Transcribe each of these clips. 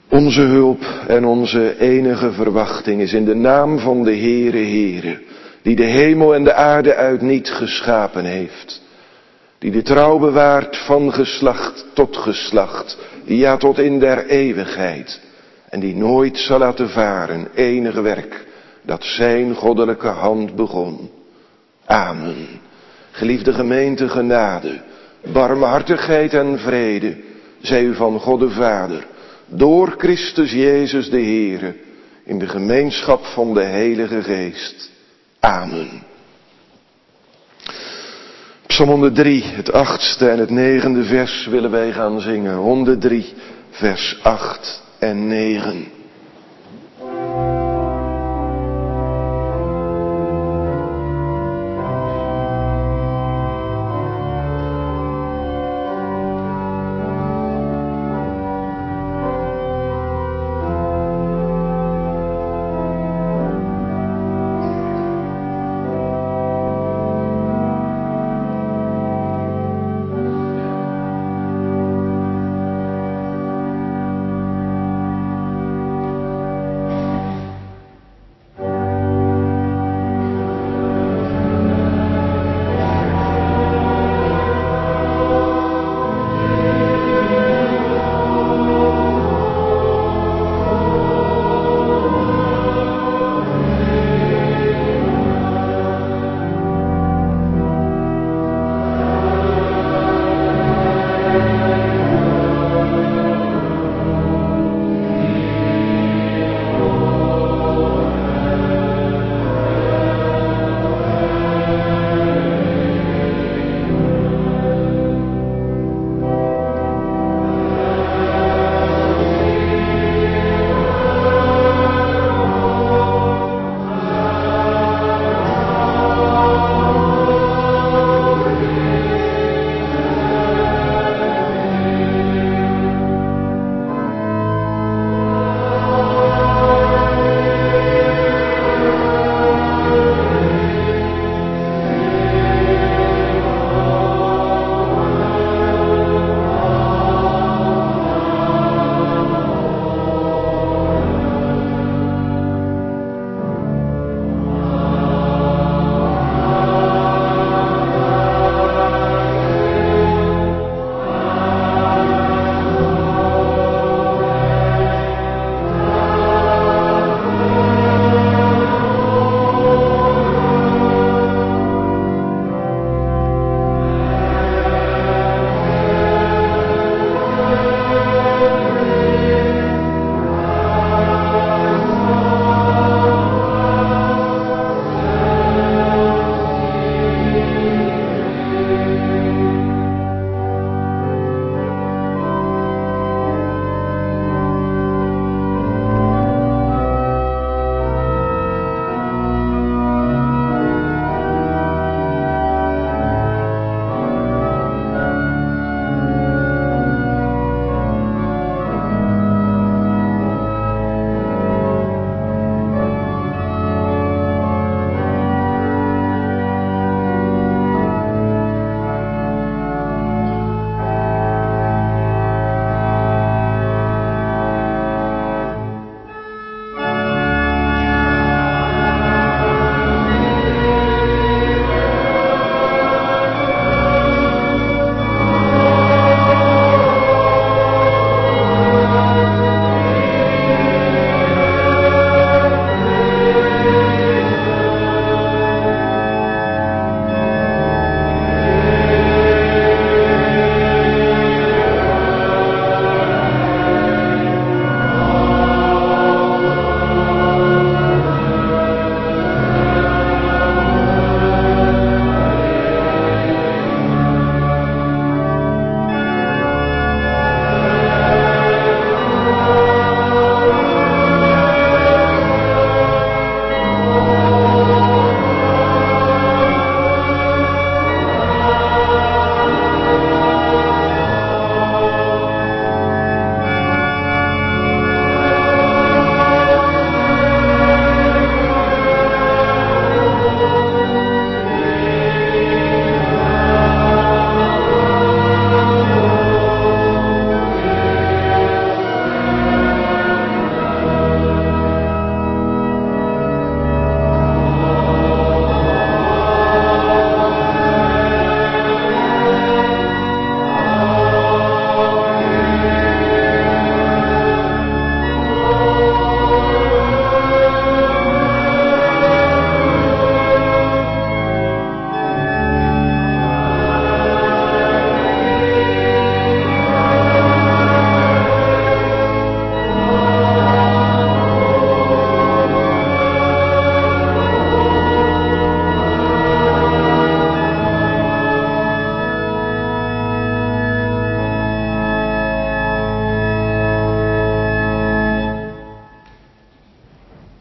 Onze hulp en onze enige verwachting is in de naam van de Heere, die de hemel en de aarde uit niet geschapen heeft. Die de trouw bewaart van geslacht tot geslacht, ja tot in der eeuwigheid. En die nooit zal laten varen enig werk dat zijn goddelijke hand begon. Amen. Geliefde gemeente, genade, barmhartigheid en vrede zij u van God de Vader, door Christus Jezus de Heere, in de gemeenschap van de Heilige Geest. Amen. Psalm 103, het 8e en het 9e vers willen wij gaan zingen. 103, vers 8 en 9.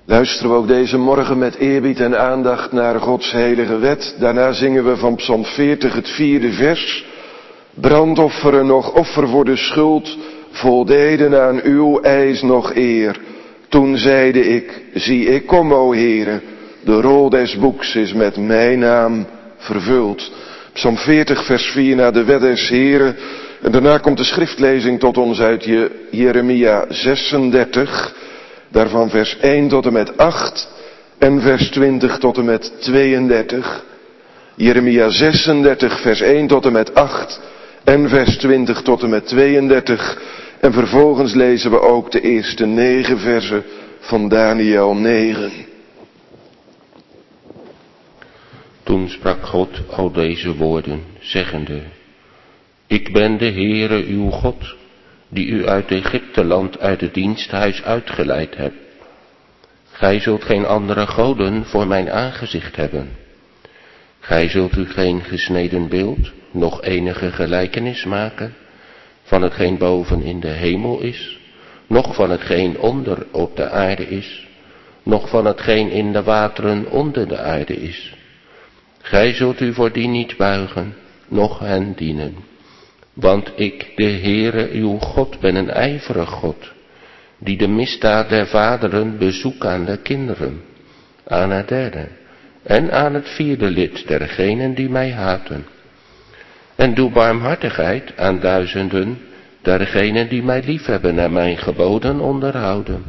Luisteren we ook deze morgen met eerbied en aandacht naar Gods heilige wet. Daarna zingen we van Psalm 40 het 4e vers. Brandofferen nog offer voor de schuld, voldeden aan uw eis nog eer. Toen zeide ik, zie ik kom, o Heere, de rol des boeks is met mijn naam vervuld. Psalm 40 vers 4 naar de wet des Heeren. En daarna komt de schriftlezing tot ons uit Jeremia 36. Daarvan vers 1 tot en met 8 en vers 20 tot en met 32. Jeremia 36 vers 1 tot en met 8 en vers 20 tot en met 32. En vervolgens lezen we ook de eerste 9 versen van Daniël 9. Toen sprak God al deze woorden, zeggende: Ik ben de Heere uw God, die u uit Egypteland uit het diensthuis uitgeleid hebt. Gij zult geen andere goden voor mijn aangezicht hebben. Gij zult u geen gesneden beeld, noch enige gelijkenis maken, van hetgeen boven in de hemel is, noch van hetgeen onder op de aarde is, noch van hetgeen in de wateren onder de aarde is. Gij zult u voor die niet buigen, noch hen dienen. Want ik, de Heere uw God, ben een ijverig God, die de misdaad der vaderen bezoekt aan de kinderen, aan het derde en aan het vierde lid dergenen die mij haten. En doe barmhartigheid aan duizenden dergenen die mij liefhebben en mijn geboden onderhouden.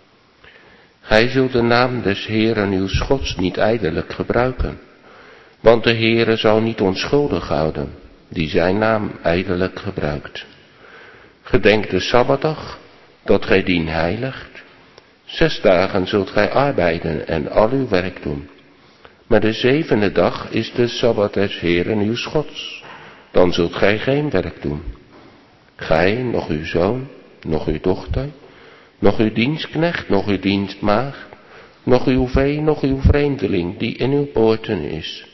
Gij zult de naam des Heeren uw Gods niet ijdelijk gebruiken, want de Heere zal niet onschuldig houden, die zijn naam ijdelijk gebruikt. Gedenk de Sabbatdag, dat gij dien heiligt. 6 dagen zult gij arbeiden en al uw werk doen. Maar de 7e dag is de Sabbat des Heeren uw Gods. Dan zult gij geen werk doen. Gij, nog uw zoon, nog uw dochter, nog uw dienstknecht, nog uw dienstmaagd, nog uw vee, nog uw vreemdeling die in uw poorten is.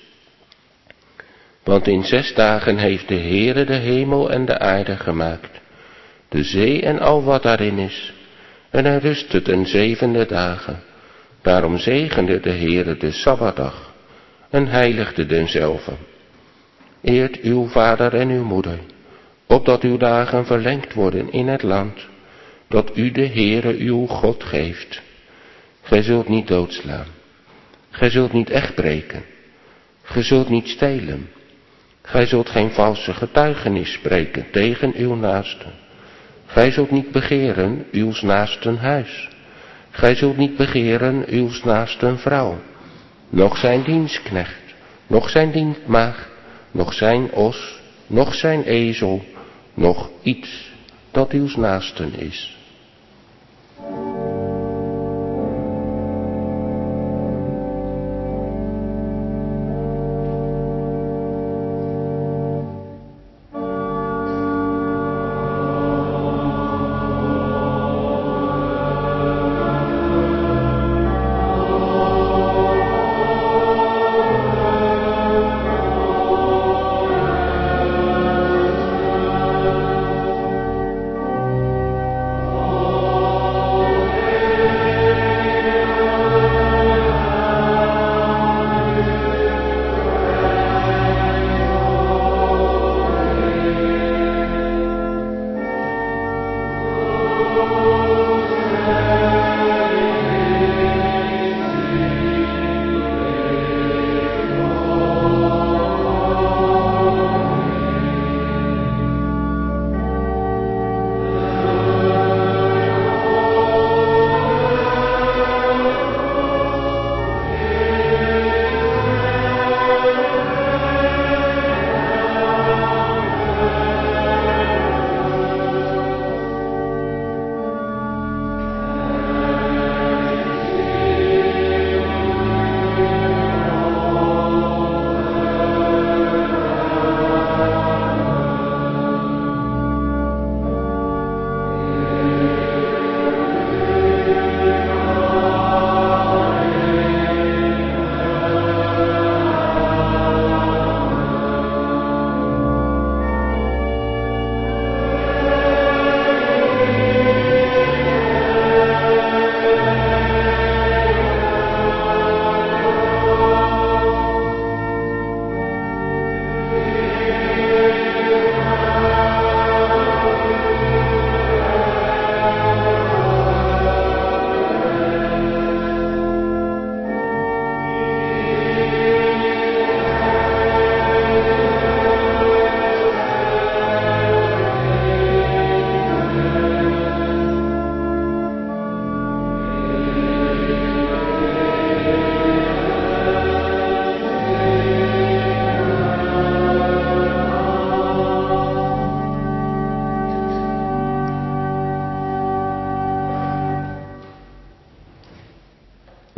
Want in 6 dagen heeft de Heere de hemel en de aarde gemaakt, de zee en al wat daarin is, en hij rustte ten 7e dagen. Daarom zegende de Heere de Sabbatdag en heiligde denzelve. Eert uw vader en uw moeder, opdat uw dagen verlengd worden in het land, dat u de Heere uw God geeft. Gij zult niet doodslaan, gij zult niet echtbreken, gij zult niet stelen, gij zult geen valse getuigenis spreken tegen uw naaste. Gij zult niet begeren uws naasten huis. Gij zult niet begeren uws naasten vrouw, noch zijn dienstknecht, noch zijn dienstmaagd, noch zijn os, noch zijn ezel, noch iets dat uws naasten is.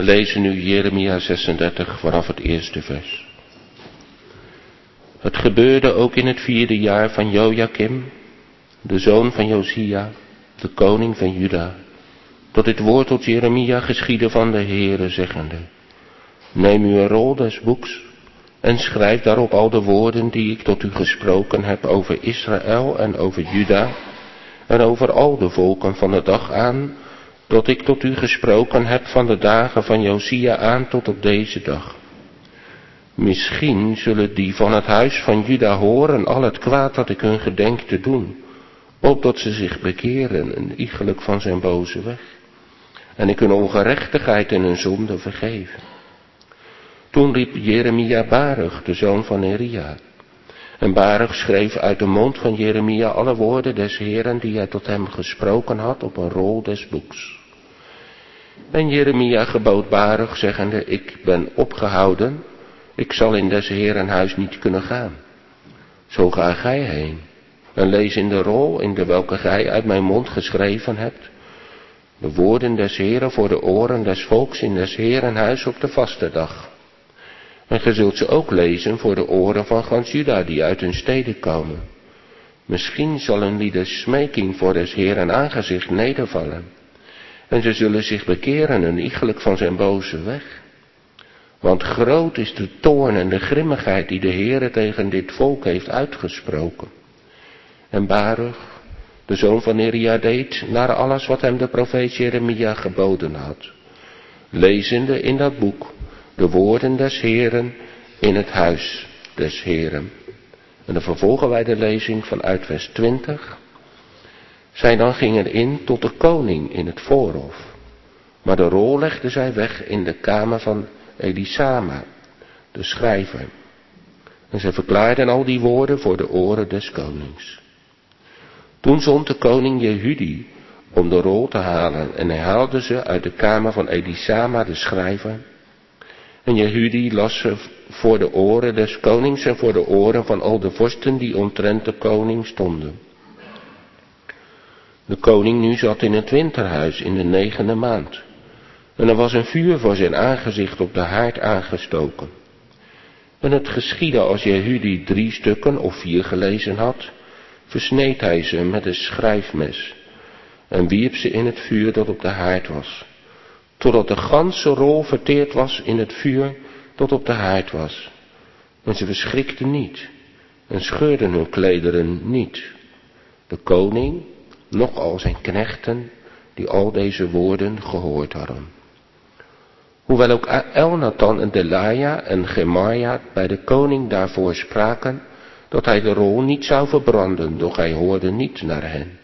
We lezen nu Jeremia 36 vanaf het eerste vers. Het gebeurde ook in het 4e jaar van Jojakim, de zoon van Josia, de koning van Juda, dat dit woord tot Jeremia geschiedde van de Heere, zeggende: Neem u een rol des boeks en schrijf daarop al de woorden die ik tot u gesproken heb over Israël en over Juda en over al de volken van de dag aan, dat ik tot u gesproken heb van de dagen van Josia aan tot op deze dag. Misschien zullen die van het huis van Juda horen al het kwaad dat ik hun gedenk te doen, opdat ze zich bekeren en iegelijk van zijn boze weg, en ik hun ongerechtigheid en hun zonde vergeven. Toen riep Jeremia Baruch, de zoon van Neria. En Baruch schreef uit de mond van Jeremia alle woorden des Heeren die hij tot hem gesproken had op een rol des boeks. En Jeremia gebood Baruch, zeggende: Ik ben opgehouden, ik zal in des Heeren huis niet kunnen gaan. Zo ga gij heen en lees in de rol in de welke gij uit mijn mond geschreven hebt, de woorden des Heeren voor de oren des volks in des Heeren huis op de vaste dag. En ge zult ze ook lezen voor de oren van gans Juda die uit hun steden komen. Misschien zal hun lieden smeking voor des Heeren aangezicht nedervallen. En ze zullen zich bekeren en iegelijk van zijn boze weg. Want groot is de toorn en de grimmigheid die de Heere tegen dit volk heeft uitgesproken. En Baruch, de zoon van Neria, deed naar alles wat hem de profeet Jeremia geboden had, lezende in dat boek de woorden des Heeren in het huis des Heeren. En dan vervolgen wij de lezing vanuit vers 20. Zij dan gingen in tot de koning in het voorhof, maar de rol legden zij weg in de kamer van Elisama, de schrijver. En zij verklaarden al die woorden voor de oren des konings. Toen zond de koning Jehudi om de rol te halen, en hij haalde ze uit de kamer van Elisama, de schrijver. En Jehudi las ze voor de oren des konings en voor de oren van al de vorsten die omtrent de koning stonden. De koning nu zat in het winterhuis in de 9e maand. En er was een vuur voor zijn aangezicht op de haard aangestoken. En het geschiedde als Jehudi 3 stukken of 4 gelezen had, versneed hij ze met een schrijfmes en wierp ze in het vuur dat op de haard was, totdat de ganse rol verteerd was in het vuur dat op de haard was. En ze verschrikten niet en scheurden hun klederen niet. De koning, noch al zijn knechten, die al deze woorden gehoord hadden. Hoewel ook Elnathan en Delaja en Gemaria bij de koning daarvoor spraken, dat hij de rol niet zou verbranden, doch hij hoorde niet naar hen.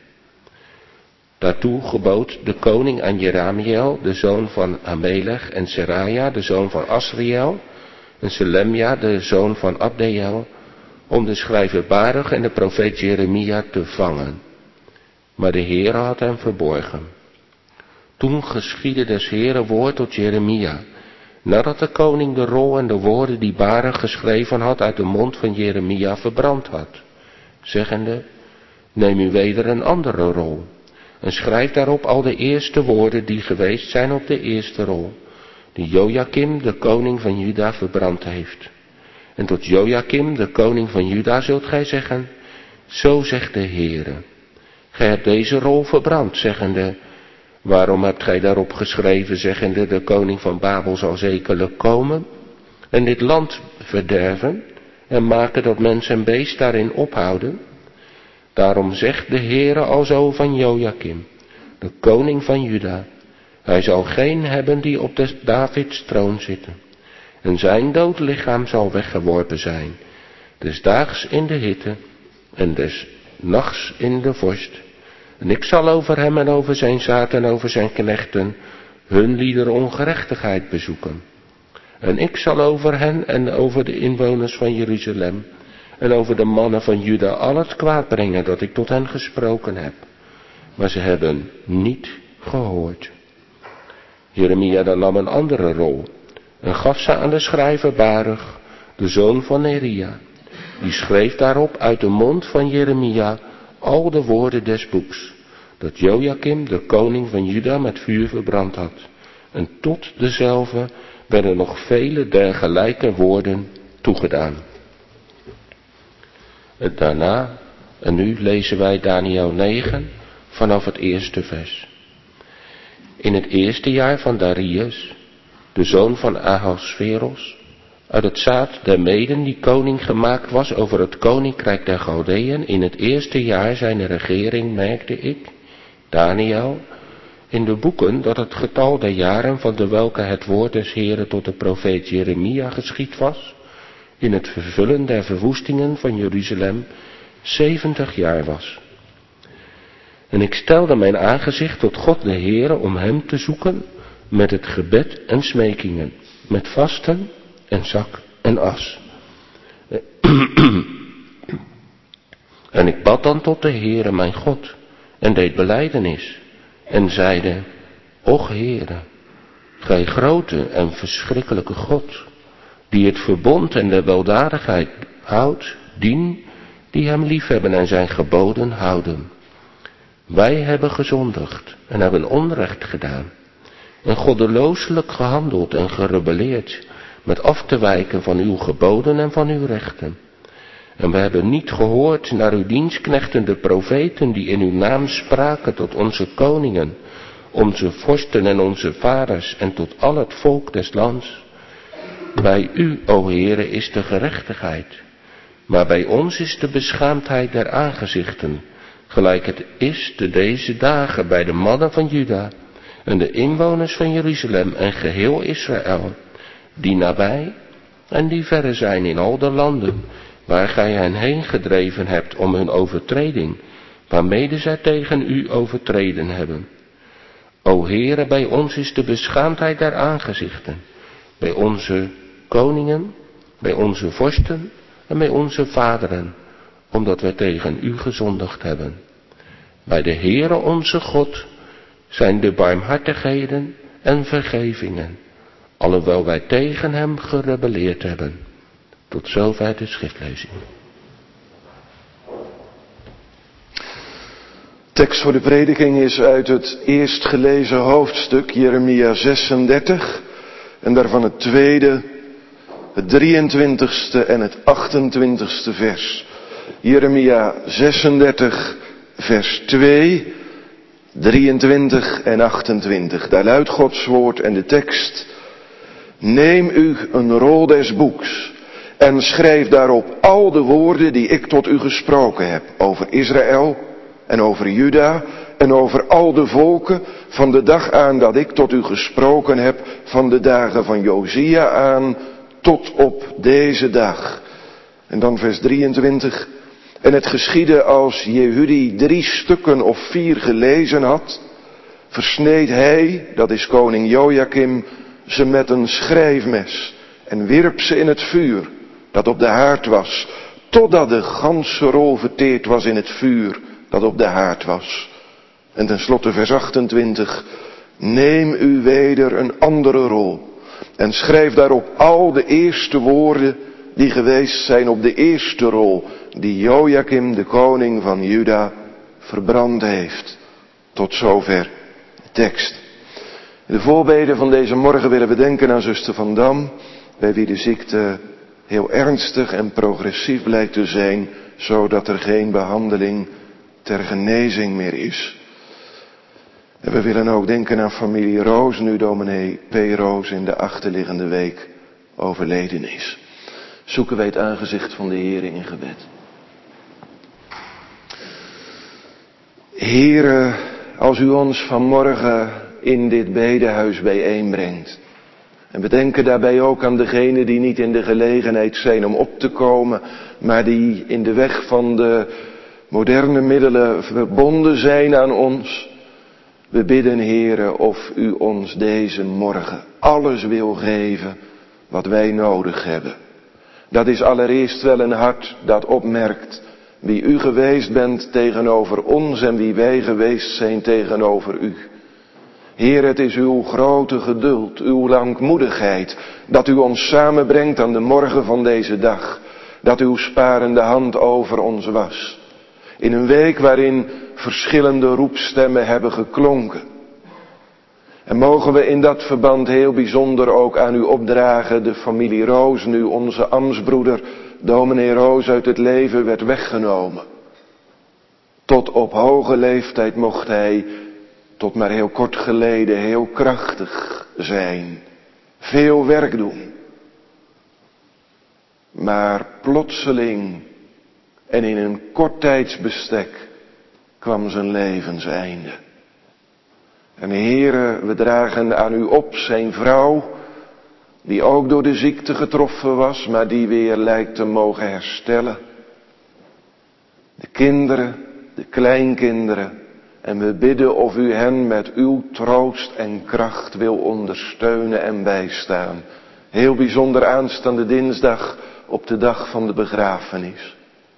Daartoe gebood de koning aan Jeramiel, de zoon van Amelech, en Seraja, de zoon van Asriel, en Selemja, de zoon van Abdeel, om de schrijver Baruch en de profeet Jeremia te vangen. Maar de Heere had hem verborgen. Toen geschiedde des Heere woord tot Jeremia, nadat de koning de rol en de woorden die Baruch geschreven had uit de mond van Jeremia verbrand had, zeggende: Neem u weder een andere rol en schrijf daarop al de eerste woorden die geweest zijn op de eerste rol, die Jojakim, de koning van Juda, verbrand heeft. En tot Jojakim, de koning van Juda, zult gij zeggen: Zo zegt de Heere, gij hebt deze rol verbrand, zeggende: Waarom hebt gij daarop geschreven, zeggende: De koning van Babel zal zekerlijk komen en dit land verderven en maken dat mens en beest daarin ophouden? Daarom zegt de Heere alzo van Jojakim, de koning van Juda: Hij zal geen hebben die op des Davids troon zitten, en zijn dood lichaam zal weggeworpen zijn, des daags in de hitte en des nachts in de vorst. En ik zal over hem en over zijn zaad en over zijn knechten hun lieder ongerechtigheid bezoeken. En ik zal over hen en over de inwoners van Jeruzalem en over de mannen van Juda al het kwaad brengen dat ik tot hen gesproken heb. Maar ze hebben niet gehoord. Jeremia dan nam een andere rol en gaf ze aan de schrijver Baruch, de zoon van Neria. Die schreef daarop uit de mond van Jeremia al de woorden des boeks, dat Jojakim, de koning van Juda, met vuur verbrand had, En tot dezelfde werden nog vele dergelijke woorden toegedaan. En daarna, en nu lezen wij Daniël 9 vanaf het eerste vers. In het eerste jaar van Darius, de zoon van Ahasveros, uit het zaad der Meden die koning gemaakt was over het koninkrijk der Galdeën, in het eerste jaar zijn regering merkte ik, Daniël, in de boeken dat het getal der jaren van de welke het woord des Heren tot de profeet Jeremia geschied was, in het vervullen der verwoestingen van Jeruzalem 70 jaar was. En ik stelde mijn aangezicht tot God de Heere om hem te zoeken met het gebed en smekingen, met vasten en zak en as. En ik bad dan tot de Heere mijn God en deed belijdenis en zeide, Och Heere, gij grote en verschrikkelijke God, die het verbond en de weldadigheid houdt, dien die hem liefhebben en zijn geboden houden. Wij hebben gezondigd en hebben onrecht gedaan en goddelooselijk gehandeld en gerebelleerd met af te wijken van uw geboden en van uw rechten. En we hebben niet gehoord naar uw dienstknechten de profeten die in uw naam spraken tot onze koningen, onze vorsten en onze vaders en tot al het volk des lands. Bij u, o Heere, is de gerechtigheid, maar bij ons is de beschaamdheid der aangezichten, gelijk het is te deze dagen bij de mannen van Juda en de inwoners van Jeruzalem en geheel Israël, die nabij en die verre zijn in al de landen, waar gij hen heen gedreven hebt om hun overtreding, waarmede zij tegen u overtreden hebben. O Heere, bij ons is de beschaamdheid der aangezichten, bij onze koningen, bij onze vorsten en bij onze vaderen, omdat wij tegen u gezondigd hebben. Bij de Heere onze God zijn de barmhartigheden en vergevingen, alhoewel wij tegen hem gerebelleerd hebben. Tot zover de schriftlezing. Tekst voor de prediking is uit het eerst gelezen hoofdstuk, Jeremia 36, en daarvan het tweede, het 23ste en het 28ste vers. Jeremia 36, vers 2, 23 en 28. Daar luidt Gods woord en de tekst. Neem u een rol des boeks en schrijf daarop al de woorden die ik tot u gesproken heb over Israël en over Juda en over al de volken van de dag aan dat ik tot u gesproken heb, van de dagen van Josia aan tot op deze dag. En dan vers 23. En het geschiedde als Jehudi 3 stukken of 4 gelezen had, versneed hij, dat is koning Jojakim, ze met een schrijfmes en wierp ze in het vuur dat op de haard was, totdat de ganse rol verteerd was in het vuur dat op de haard was. En tenslotte vers 28. Neem u weder een andere rol en schrijf daarop al de eerste woorden die geweest zijn op de eerste rol die Jojakim, de koning van Juda, verbrand heeft. Tot zover de tekst. In de voorbeden van deze morgen willen we denken aan zuster Van Dam, bij wie de ziekte heel ernstig en progressief blijkt te zijn, zodat er geen behandeling ter genezing meer is. En we willen ook denken aan familie Roos, nu dominee P. Roos in de achterliggende week overleden is. Zoeken wij het aangezicht van de Heer in gebed. Heere, als u ons vanmorgen in dit bedehuis bijeenbrengt. En we denken daarbij ook aan degenen die niet in de gelegenheid zijn om op te komen, maar die in de weg van de moderne middelen verbonden zijn aan ons. We bidden, Heere, of u ons deze morgen alles wil geven wat wij nodig hebben. Dat is allereerst wel een hart dat opmerkt wie u geweest bent tegenover ons en wie wij geweest zijn tegenover u. Heer, het is uw grote geduld, uw langmoedigheid, dat u ons samenbrengt aan de morgen van deze dag. Dat uw sparende hand over ons was. In een week waarin verschillende roepstemmen hebben geklonken. En mogen we in dat verband heel bijzonder ook aan u opdragen, de familie Roos, nu onze ambtsbroeder dominee Roos uit het leven werd weggenomen. Tot op hoge leeftijd mocht hij, tot maar heel kort geleden, heel krachtig zijn. Veel werk doen. Maar plotseling en in een kort tijdsbestek kwam zijn levenseinde. En Heere, we dragen aan u op zijn vrouw, die ook door de ziekte getroffen was, maar die weer lijkt te mogen herstellen. De kinderen, de kleinkinderen, en we bidden of u hen met uw troost en kracht wil ondersteunen en bijstaan. Heel bijzonder aanstaande dinsdag op de dag van de begrafenis.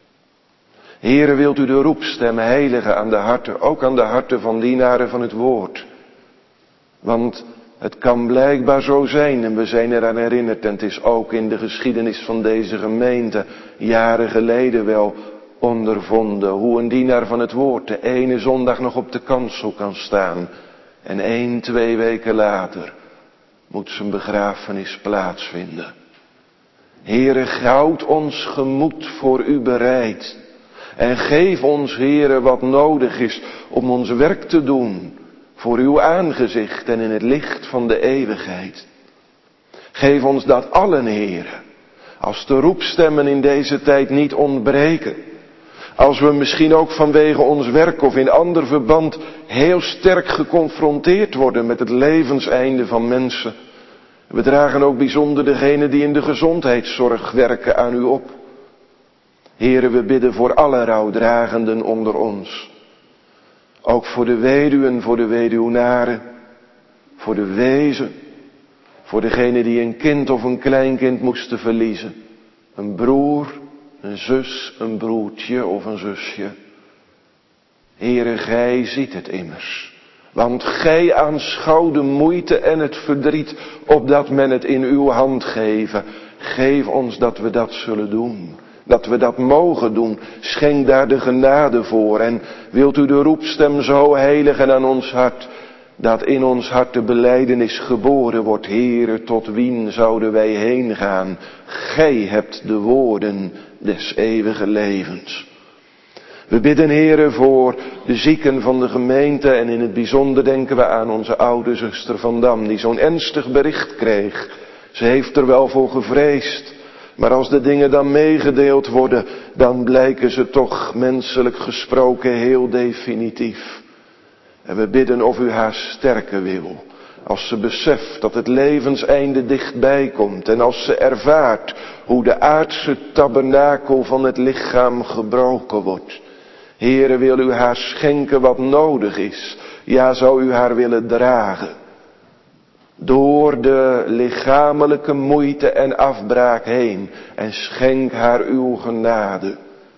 Heere, wilt u de roepstem heiligen aan de harten, ook aan de harten van dienaren van het woord. Want het kan blijkbaar zo zijn, en we zijn eraan herinnerd, en het is ook in de geschiedenis van deze gemeente jaren geleden wel ondervonden, hoe een dienaar van het woord de ene zondag nog op de kansel kan staan en 1-2 weken later moet zijn begrafenis plaatsvinden. Heere, houd ons gemoed voor u bereid en geef ons, Heere, wat nodig is om ons werk te doen voor uw aangezicht en in het licht van de eeuwigheid. Geef ons dat allen, Heere, als de roepstemmen in deze tijd niet ontbreken. Als we misschien ook vanwege ons werk of in ander verband heel sterk geconfronteerd worden met het levenseinde van mensen. We dragen ook bijzonder degenen die in de gezondheidszorg werken aan u op. Heere, we bidden voor alle rouwdragenden onder ons. Ook voor de weduwen, voor de weduwnaren, voor de wezen, voor degenen die een kind of een kleinkind moesten verliezen. Een broer, een zus, een broertje of een zusje. Heere, gij ziet het immers. Want gij aanschouwt de moeite en het verdriet, opdat men het in uw hand geven. Geef ons dat we dat zullen doen. Dat we dat mogen doen. Schenk daar de genade voor. En wilt u de roepstem zo heiligen aan ons hart, dat in ons hart de belijdenis geboren wordt. Heere, tot wien zouden wij heen gaan? Gij hebt de woorden des eeuwige levens. We bidden, Heere, voor de zieken van de gemeente en in het bijzonder denken we aan onze oude zuster Van Dam, die zo'n ernstig bericht kreeg. Ze heeft er wel voor gevreesd, maar als de dingen dan meegedeeld worden, dan blijken ze toch menselijk gesproken heel definitief. En we bidden of u haar sterken wil, als ze beseft dat het levenseinde dichtbij komt en als ze ervaart hoe de aardse tabernakel van het lichaam gebroken wordt. Heere, wil u haar schenken wat nodig is. Ja, zou u haar willen dragen. Door de lichamelijke moeite en afbraak heen. En schenk haar uw genade.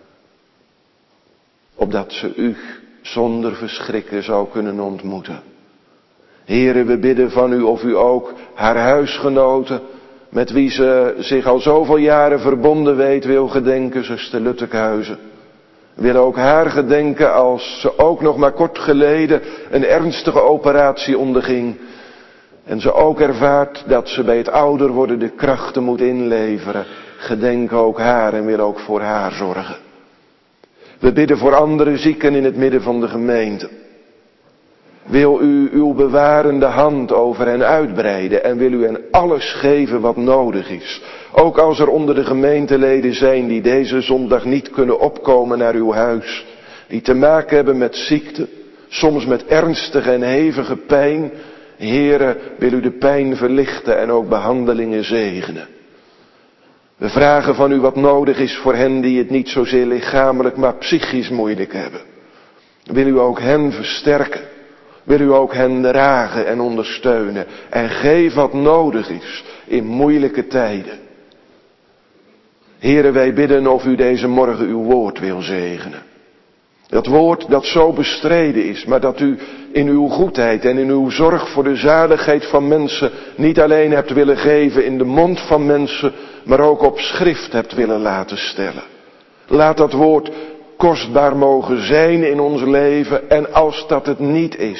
Opdat ze u zonder verschrikken zou kunnen ontmoeten. Heere, we bidden van u of u ook haar huisgenoten, met wie ze zich al zoveel jaren verbonden weet, wil gedenken, zuster Luttekhuizen. We willen ook haar gedenken als ze ook nog maar kort geleden een ernstige operatie onderging. En ze ook ervaart dat ze bij het ouder worden de krachten moet inleveren. Gedenk ook haar en wil ook voor haar zorgen. We bidden voor andere zieken in het midden van de gemeente. Wil u uw bewarende hand over hen uitbreiden en wil u hen alles geven wat nodig is. Ook als er onder de gemeenteleden zijn die deze zondag niet kunnen opkomen naar uw huis. Die te maken hebben met ziekte, soms met ernstige en hevige pijn. Heere, wil u de pijn verlichten en ook behandelingen zegenen. We vragen van u wat nodig is voor hen die het niet zozeer lichamelijk maar psychisch moeilijk hebben. Wil u ook hen versterken. Wil u ook hen dragen en ondersteunen. En geef wat nodig is in moeilijke tijden. Heere, wij bidden of u deze morgen uw woord wil zegenen. Dat woord dat zo bestreden is, maar dat u in uw goedheid en in uw zorg voor de zaligheid van mensen niet alleen hebt willen geven in de mond van mensen, maar ook op schrift hebt willen laten stellen. Laat dat woord kostbaar mogen zijn in ons leven en als dat het niet is,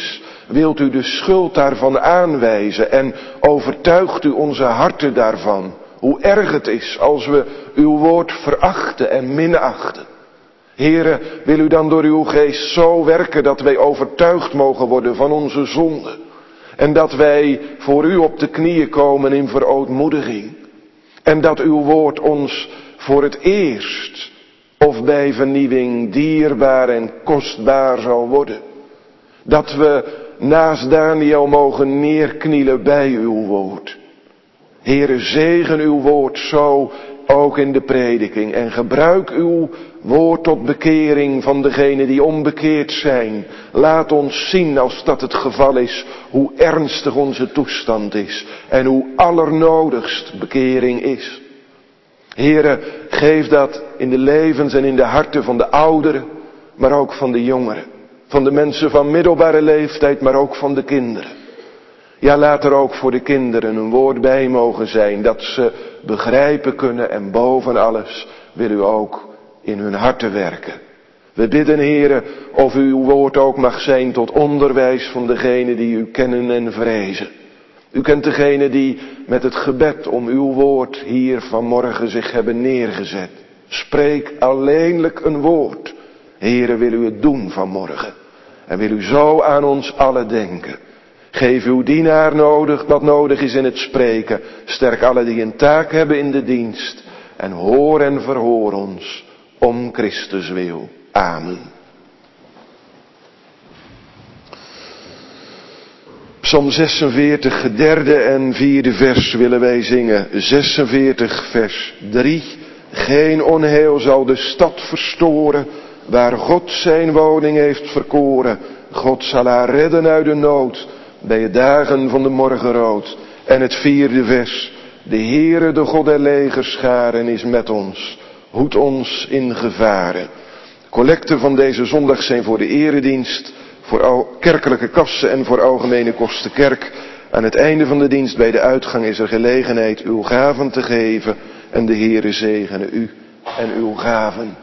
wilt u de schuld daarvan aanwijzen en overtuigt u onze harten daarvan, hoe erg het is als we uw woord verachten en minachten. Heere, wil u dan door uw geest zo werken dat wij overtuigd mogen worden van onze zonde. En dat wij voor u op de knieën komen in verootmoediging. En dat uw woord ons voor het eerst of bij vernieuwing dierbaar en kostbaar zal worden. Dat we naast Daniel mogen neerknielen bij uw woord. Heere, zegen uw woord zo ook in de prediking. En gebruik uw woord tot bekering van degenen die onbekeerd zijn. Laat ons zien, als dat het geval is, hoe ernstig onze toestand is. En hoe allernodigst bekering is. Heere, geef dat in de levens en in de harten van de ouderen, maar ook van de jongeren. Van de mensen van middelbare leeftijd, maar ook van de kinderen. Ja, laat er ook voor de kinderen een woord bij mogen zijn, dat ze begrijpen kunnen en boven alles wil u ook in hun harten werken. We bidden, Heere, of uw woord ook mag zijn tot onderwijs van degenen die u kennen en vrezen. U kent degenen die met het gebed om uw woord hier vanmorgen zich hebben neergezet. Spreek alleenlijk een woord. Heere, wil u het doen vanmorgen. En wil u zo aan ons allen denken. Geef uw dienaar nodig wat nodig is in het spreken. Sterk alle die een taak hebben in de dienst. En hoor en verhoor ons om Christus wil. Amen. Psalm 46, derde en vierde vers willen wij zingen. 46, vers 3. Geen onheil zal de stad verstoren, waar God zijn woning heeft verkoren. God zal haar redden uit de nood, bij het dagen van de morgenrood. En het vierde vers. De Heere, de God der legerscharen, is met ons. Hoed ons in gevaren. Collecten van deze zondag zijn voor de eredienst, voor kerkelijke kassen en voor algemene kostenkerk. Aan het einde van de dienst bij de uitgang is er gelegenheid uw gaven te geven. En de Heere zegene u en uw gaven.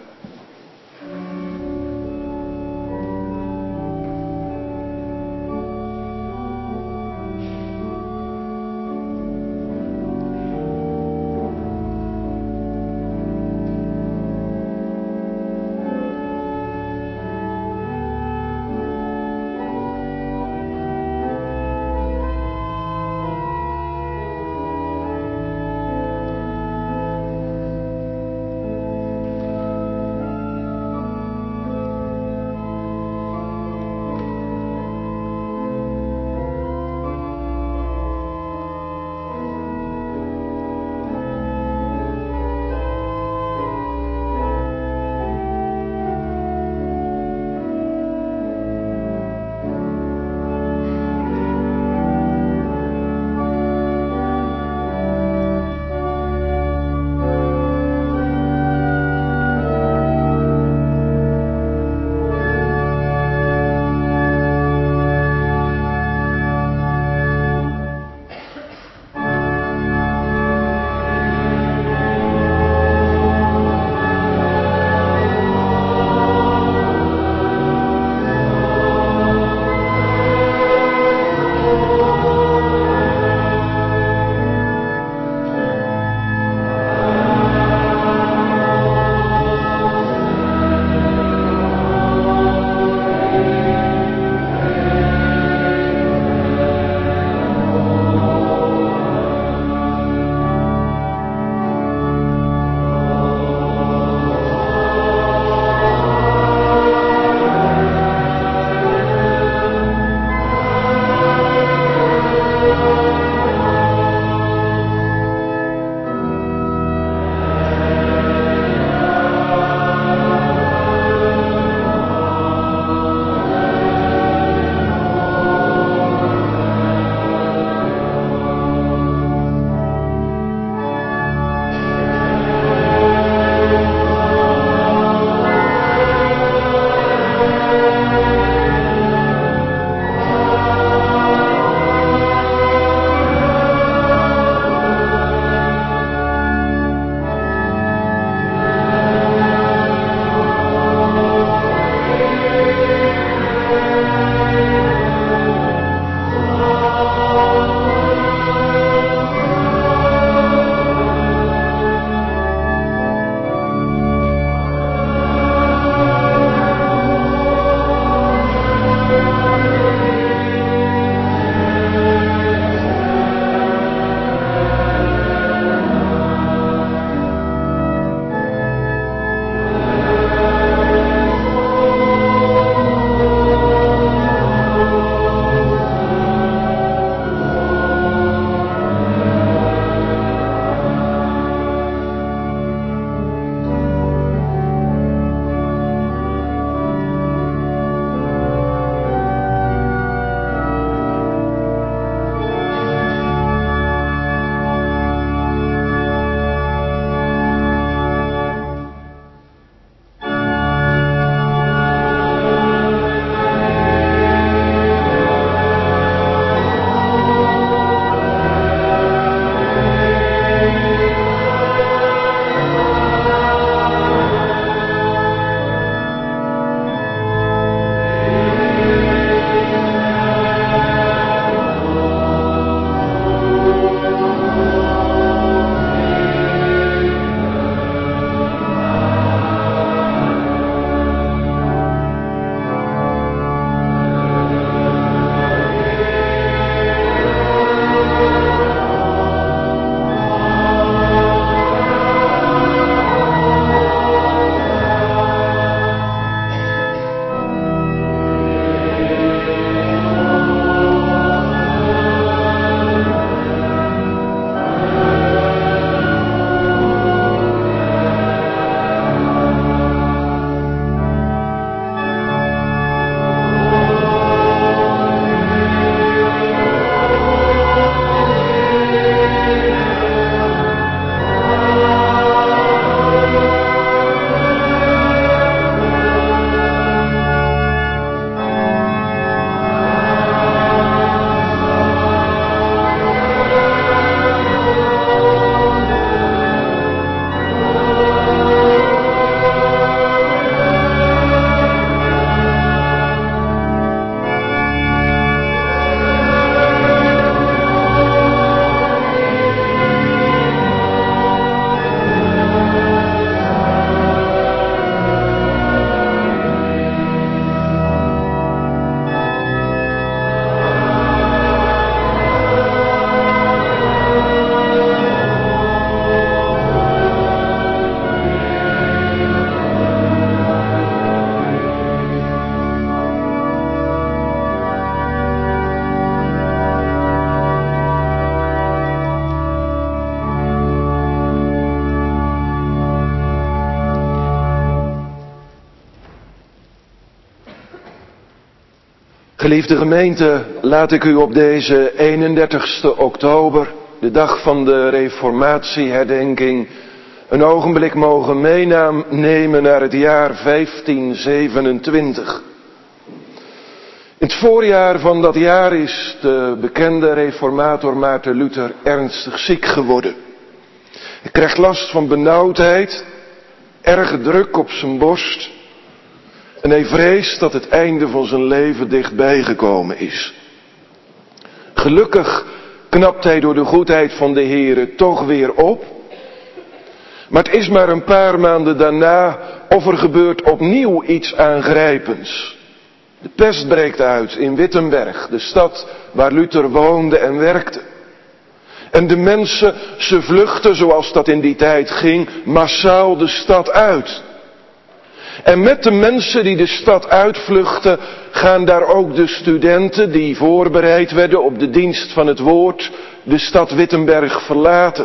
Geliefde gemeente, laat ik u op deze 31ste oktober, de dag van de reformatieherdenking, een ogenblik mogen meenemen naar het jaar 1527. In het voorjaar van dat jaar is de bekende reformator Maarten Luther ernstig ziek geworden. Hij krijgt last van benauwdheid, erge druk op zijn borst. En hij vreest dat het einde van zijn leven dichtbij gekomen is. Gelukkig knapt hij door de goedheid van de Heere toch weer op. Maar het is maar een paar maanden daarna of er gebeurt opnieuw iets aangrijpends. De pest breekt uit in Wittenberg, de stad waar Luther woonde en werkte. En de mensen, ze vluchten zoals dat in die tijd ging, massaal de stad uit. En met de mensen die de stad uitvluchten, gaan daar ook de studenten die voorbereid werden op de dienst van het woord, de stad Wittenberg verlaten.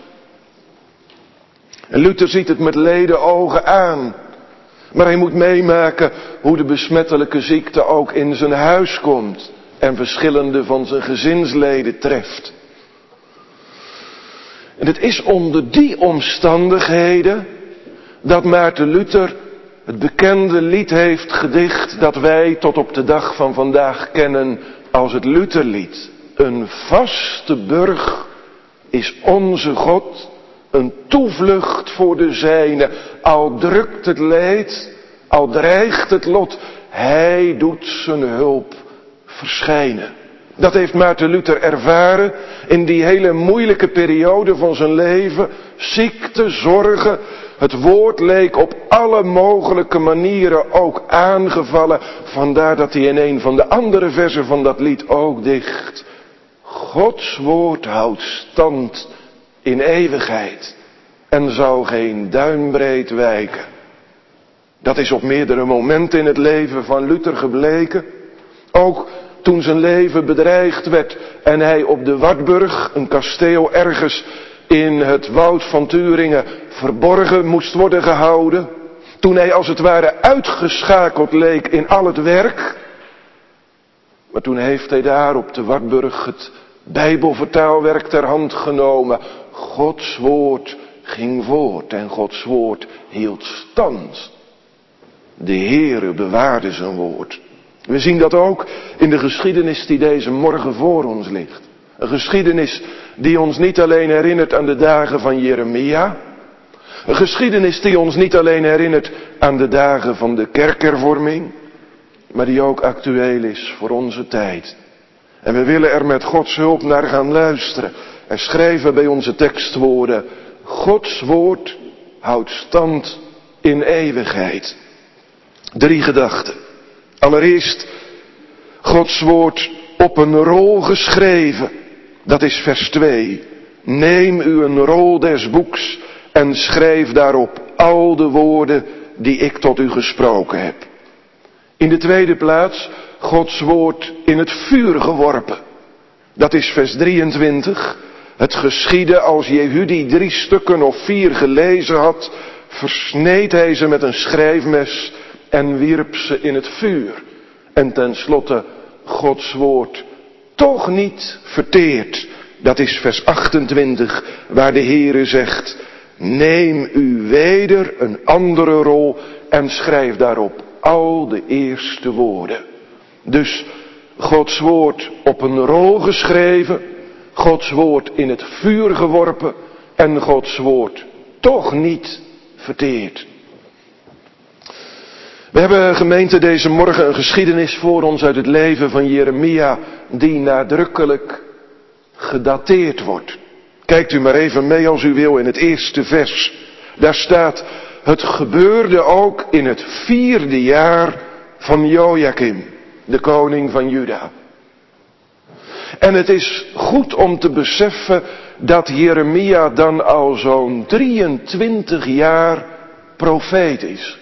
En Luther ziet het met leden ogen aan. Maar hij moet meemaken hoe de besmettelijke ziekte ook in zijn huis komt en verschillende van zijn gezinsleden treft. En het is onder die omstandigheden dat Maarten Luther het bekende lied heeft gedicht dat wij tot op de dag van vandaag kennen als het Lutherlied. Een vaste burg is onze God, een toevlucht voor de zijnen. Al drukt het leed, al dreigt het lot, hij doet zijn hulp verschijnen. Dat heeft Maarten Luther ervaren in die hele moeilijke periode van zijn leven. Ziekte, zorgen. Het woord leek op alle mogelijke manieren ook aangevallen. Vandaar dat hij in een van de andere versen van dat lied ook dicht. Gods woord houdt stand in eeuwigheid en zal geen duimbreed wijken. Dat is op meerdere momenten in het leven van Luther gebleken. Ook toen zijn leven bedreigd werd en hij op de Wartburg, een kasteel ergens in het woud van Thuringen, verborgen moest worden gehouden. Toen hij als het ware uitgeschakeld leek in al het werk. Maar toen heeft hij daar op de Wartburg het Bijbelvertaalwerk ter hand genomen. Gods woord ging voort en Gods woord hield stand. De Heere bewaarde zijn woord. We zien dat ook in de geschiedenis die deze morgen voor ons ligt. Een geschiedenis die ons niet alleen herinnert aan de dagen van Jeremia. Een geschiedenis die ons niet alleen herinnert aan de dagen van de kerkhervorming. Maar die ook actueel is voor onze tijd. En we willen er met Gods hulp naar gaan luisteren. En schrijven bij onze tekstwoorden. Gods woord houdt stand in eeuwigheid. 3 gedachten. Allereerst, Gods woord op een rol geschreven. Dat is vers 2. Neem u een rol des boeks en schrijf daarop al de woorden die ik tot u gesproken heb. In de tweede plaats, Gods woord in het vuur geworpen. Dat is vers 23. Het geschiedde als Jehudi 3 stukken of 4 gelezen had, versneed hij ze met een schrijfmes en wierp ze in het vuur. En tenslotte, Gods woord toch niet verteerd. Dat is vers 28, waar de Heere zegt, neem u weder een andere rol en schrijf daarop al de eerste woorden. Dus Gods woord op een rol geschreven, Gods woord in het vuur geworpen en Gods woord toch niet verteerd. We hebben, gemeente, deze morgen een geschiedenis voor ons uit het leven van Jeremia die nadrukkelijk gedateerd wordt. Kijkt u maar even mee als u wil in het eerste vers. Daar staat, het gebeurde ook in het 4e jaar van Joachim, de koning van Juda. En het is goed om te beseffen dat Jeremia dan al zo'n 23 jaar profeet is.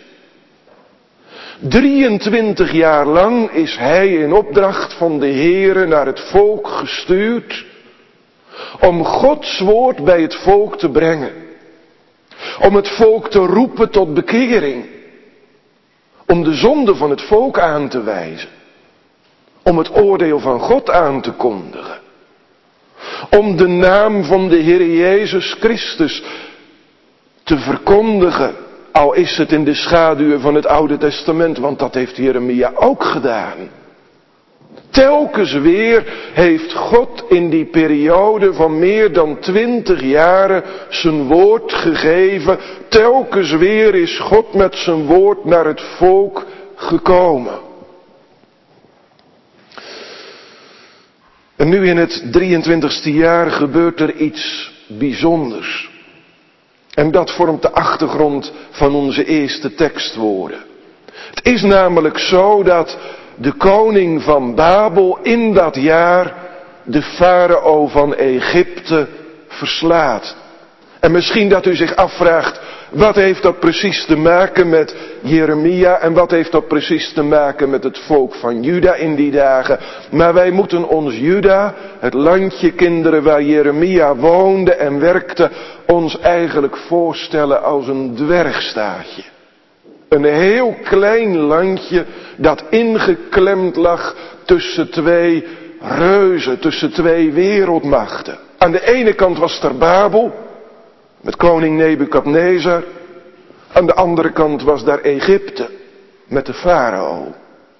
23 jaar lang is hij in opdracht van de Heere naar het volk gestuurd om Gods woord bij het volk te brengen. Om het volk te roepen tot bekering. Om de zonde van het volk aan te wijzen. Om het oordeel van God aan te kondigen. Om de naam van de Heer Jezus Christus te verkondigen. Al is het in de schaduw van het Oude Testament, want dat heeft Jeremia ook gedaan. Telkens weer heeft God in die periode van meer dan 20 jaren zijn woord gegeven. Telkens weer is God met zijn woord naar het volk gekomen. En nu in het 23e jaar gebeurt er iets bijzonders. En dat vormt de achtergrond van onze eerste tekstwoorden. Het is namelijk zo dat de koning van Babel in dat jaar de farao van Egypte verslaat. En misschien dat u zich afvraagt, wat heeft dat precies te maken met Jeremia en wat heeft dat precies te maken met het volk van Juda in die dagen. Maar wij moeten ons Juda, het landje kinderen waar Jeremia woonde en werkte, ons eigenlijk voorstellen als een dwergstaatje. Een heel klein landje dat ingeklemd lag tussen twee reuzen, tussen twee wereldmachten. Aan de ene kant was er Babel, met koning Nebukadnezar. Aan de andere kant was daar Egypte, met de farao.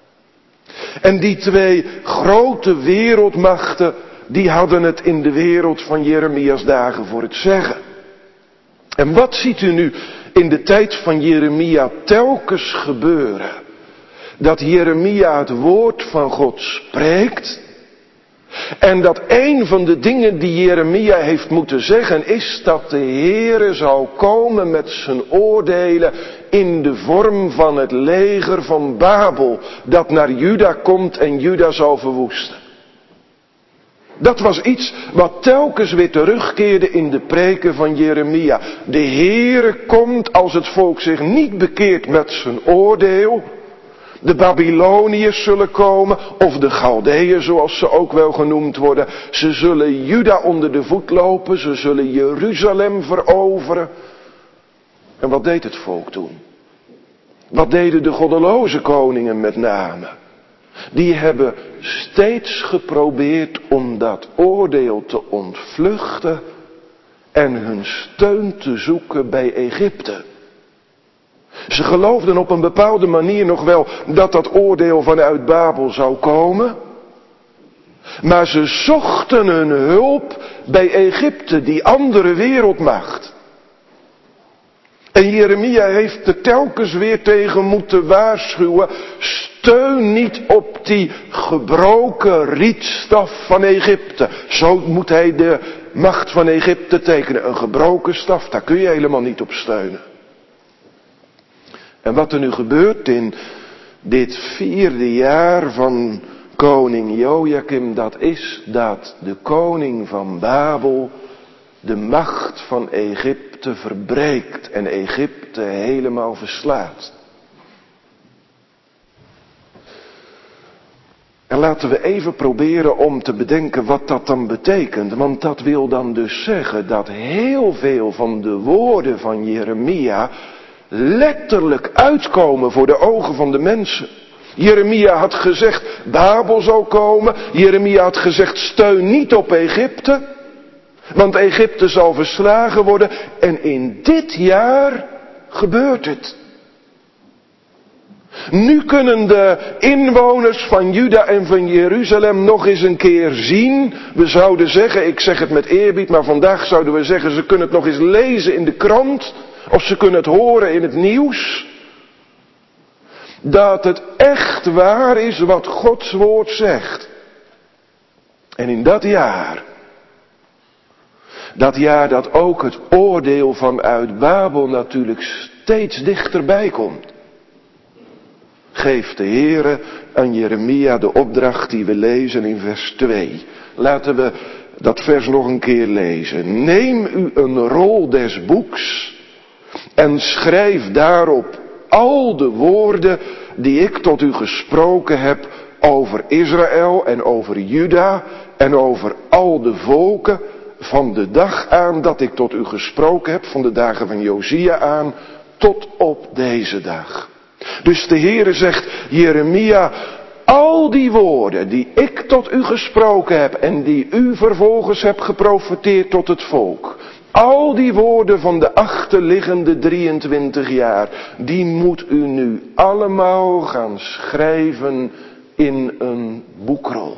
En die twee grote wereldmachten, die hadden het in de wereld van Jeremia's dagen voor het zeggen. En wat ziet u nu in de tijd van Jeremia telkens gebeuren? Dat Jeremia het woord van God spreekt. En dat een van de dingen die Jeremia heeft moeten zeggen is dat de Heere zal komen met zijn oordelen in de vorm van het leger van Babel. Dat naar Juda komt en Juda zal verwoesten. Dat was iets wat telkens weer terugkeerde in de preken van Jeremia. De Heere komt als het volk zich niet bekeert met zijn oordeel. De Babyloniërs zullen komen, of de Chaldeeën zoals ze ook wel genoemd worden. Ze zullen Juda onder de voet lopen, ze zullen Jeruzalem veroveren. En wat deed het volk toen? Wat deden de goddeloze koningen met name? Die hebben steeds geprobeerd om dat oordeel te ontvluchten en hun steun te zoeken bij Egypte. Ze geloofden op een bepaalde manier nog wel dat dat oordeel vanuit Babel zou komen. Maar ze zochten hun hulp bij Egypte, die andere wereldmacht. En Jeremia heeft er telkens weer tegen moeten waarschuwen. Steun niet op die gebroken rietstaf van Egypte. Zo moet hij de macht van Egypte tekenen. Een gebroken staf, daar kun je helemaal niet op steunen. En wat er nu gebeurt in dit 4e jaar van koning Jojakim, dat is dat de koning van Babel de macht van Egypte verbreekt en Egypte helemaal verslaat. En laten we even proberen om te bedenken wat dat dan betekent. Want dat wil dan dus zeggen dat heel veel van de woorden van Jeremia letterlijk uitkomen voor de ogen van de mensen. Jeremia had gezegd, Babel zal komen. Jeremia had gezegd, steun niet op Egypte. Want Egypte zal verslagen worden. En in dit jaar gebeurt het. Nu kunnen de inwoners van Juda en van Jeruzalem nog eens een keer zien. We zouden zeggen, ik zeg het met eerbied, maar vandaag zouden we zeggen, ze kunnen het nog eens lezen in de krant. Of ze kunnen het horen in het nieuws. Dat het echt waar is wat Gods woord zegt. En in dat jaar dat ook het oordeel vanuit Babel natuurlijk steeds dichterbij komt, geeft de Heere aan Jeremia de opdracht die we lezen in vers 2. Laten we dat vers nog een keer lezen. Neem u een rol des boeks en schrijf daarop al de woorden die ik tot u gesproken heb over Israël en over Juda en over al de volken van de dag aan dat ik tot u gesproken heb, van de dagen van Josia aan, tot op deze dag. Dus de Heere zegt, Jeremia, al al die woorden die ik tot u gesproken heb en die u vervolgens hebt geprofeteerd tot het volk. Al die woorden van de achterliggende 23 jaar, die moet u nu allemaal gaan schrijven in een boekrol.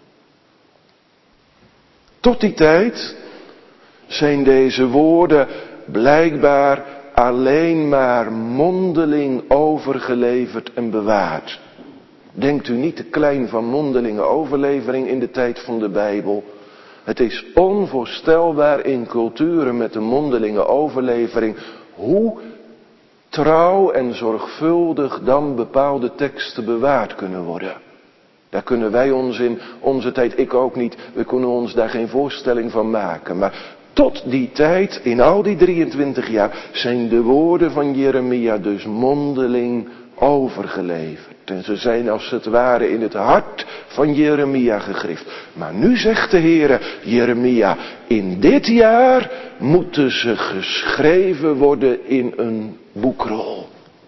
Tot die tijd zijn deze woorden blijkbaar alleen maar mondeling overgeleverd en bewaard. Denkt u niet te klein van mondelinge overlevering in de tijd van de Bijbel. Het is onvoorstelbaar in culturen met de mondelinge overlevering hoe trouw en zorgvuldig dan bepaalde teksten bewaard kunnen worden. Daar kunnen wij ons in onze tijd, ik ook niet, we kunnen ons daar geen voorstelling van maken. Maar tot die tijd, in al die 23 jaar, zijn de woorden van Jeremia dus mondeling overgeleverd. En ze zijn als het ware in het hart van Jeremia gegrift. Maar nu zegt de Heere, Jeremia, in dit jaar moeten ze geschreven worden in een boekrol.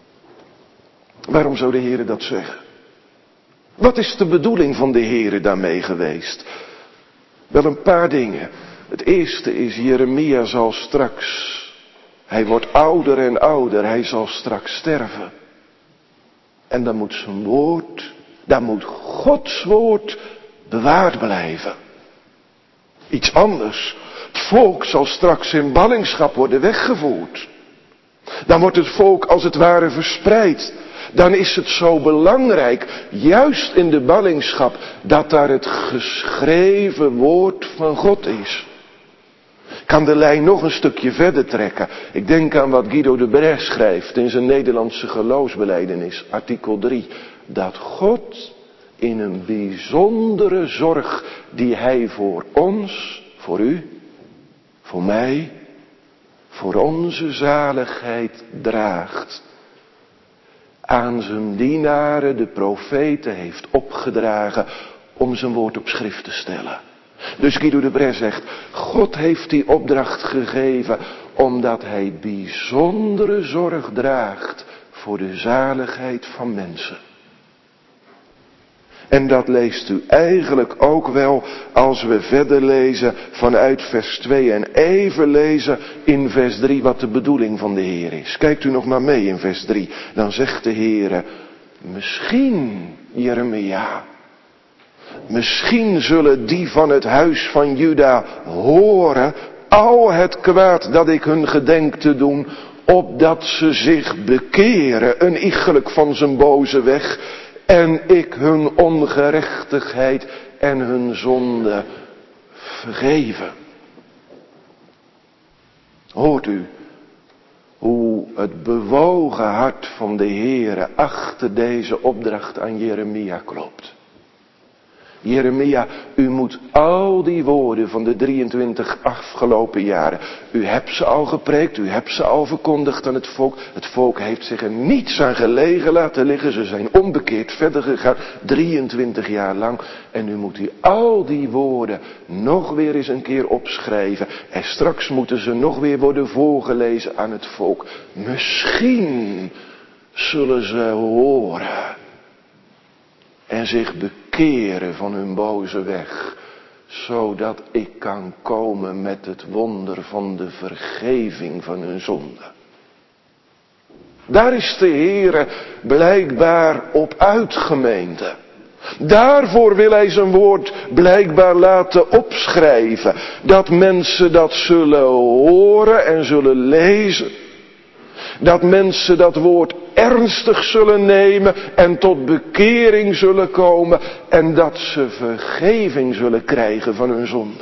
Waarom zou de Heere dat zeggen? Wat is de bedoeling van de Heere daarmee geweest? Wel een paar dingen. Het eerste is, Jeremia zal straks, hij wordt ouder en ouder, hij zal straks sterven. En dan moet zijn woord, dan moet Gods woord bewaard blijven. Iets anders. Het volk zal straks in ballingschap worden weggevoerd. Dan wordt het volk als het ware verspreid. Dan is het zo belangrijk, juist in de ballingschap, dat daar het geschreven woord van God is. Ik kan de lijn nog een stukje verder trekken. Ik denk aan wat Guido de Brès schrijft in zijn Nederlandse geloofsbelijdenis, artikel 3. Dat God in een bijzondere zorg die hij voor ons, voor u, voor mij, voor onze zaligheid draagt, aan zijn dienaren, de profeten, heeft opgedragen om zijn woord op schrift te stellen. Dus Guido de Brès zegt, God heeft die opdracht gegeven omdat hij bijzondere zorg draagt voor de zaligheid van mensen. En dat leest u eigenlijk ook wel als we verder lezen vanuit vers 2 en even lezen in vers 3 wat de bedoeling van de Heer is. Kijkt u nog maar mee in vers 3. Dan zegt de Heer, misschien Jeremia, misschien zullen die van het huis van Juda horen al het kwaad dat ik hun gedenk te doen, opdat ze zich bekeren, een iegelijk van zijn boze weg, en ik hun ongerechtigheid en hun zonde vergeven. Hoort u hoe het bewogen hart van de Heere achter deze opdracht aan Jeremia klopt? Jeremia, u moet al die woorden van de 23 afgelopen jaren, u hebt ze al gepreekt, u hebt ze al verkondigd aan het volk. Het volk heeft zich er niets aan gelegen laten liggen, ze zijn onbekeerd verder gegaan, 23 jaar lang. En nu moet u al die woorden nog weer eens een keer opschrijven. En straks moeten ze nog weer worden voorgelezen aan het volk. Misschien zullen ze horen en zich bekeren van hun boze weg, zodat ik kan komen met het wonder van de vergeving van hun zonde. Daar is de Heere blijkbaar op uit, gemeente. Daarvoor wil hij zijn woord blijkbaar laten opschrijven, dat mensen dat zullen horen en zullen lezen. Dat mensen dat woord ernstig zullen nemen en tot bekering zullen komen en dat ze vergeving zullen krijgen van hun zonde.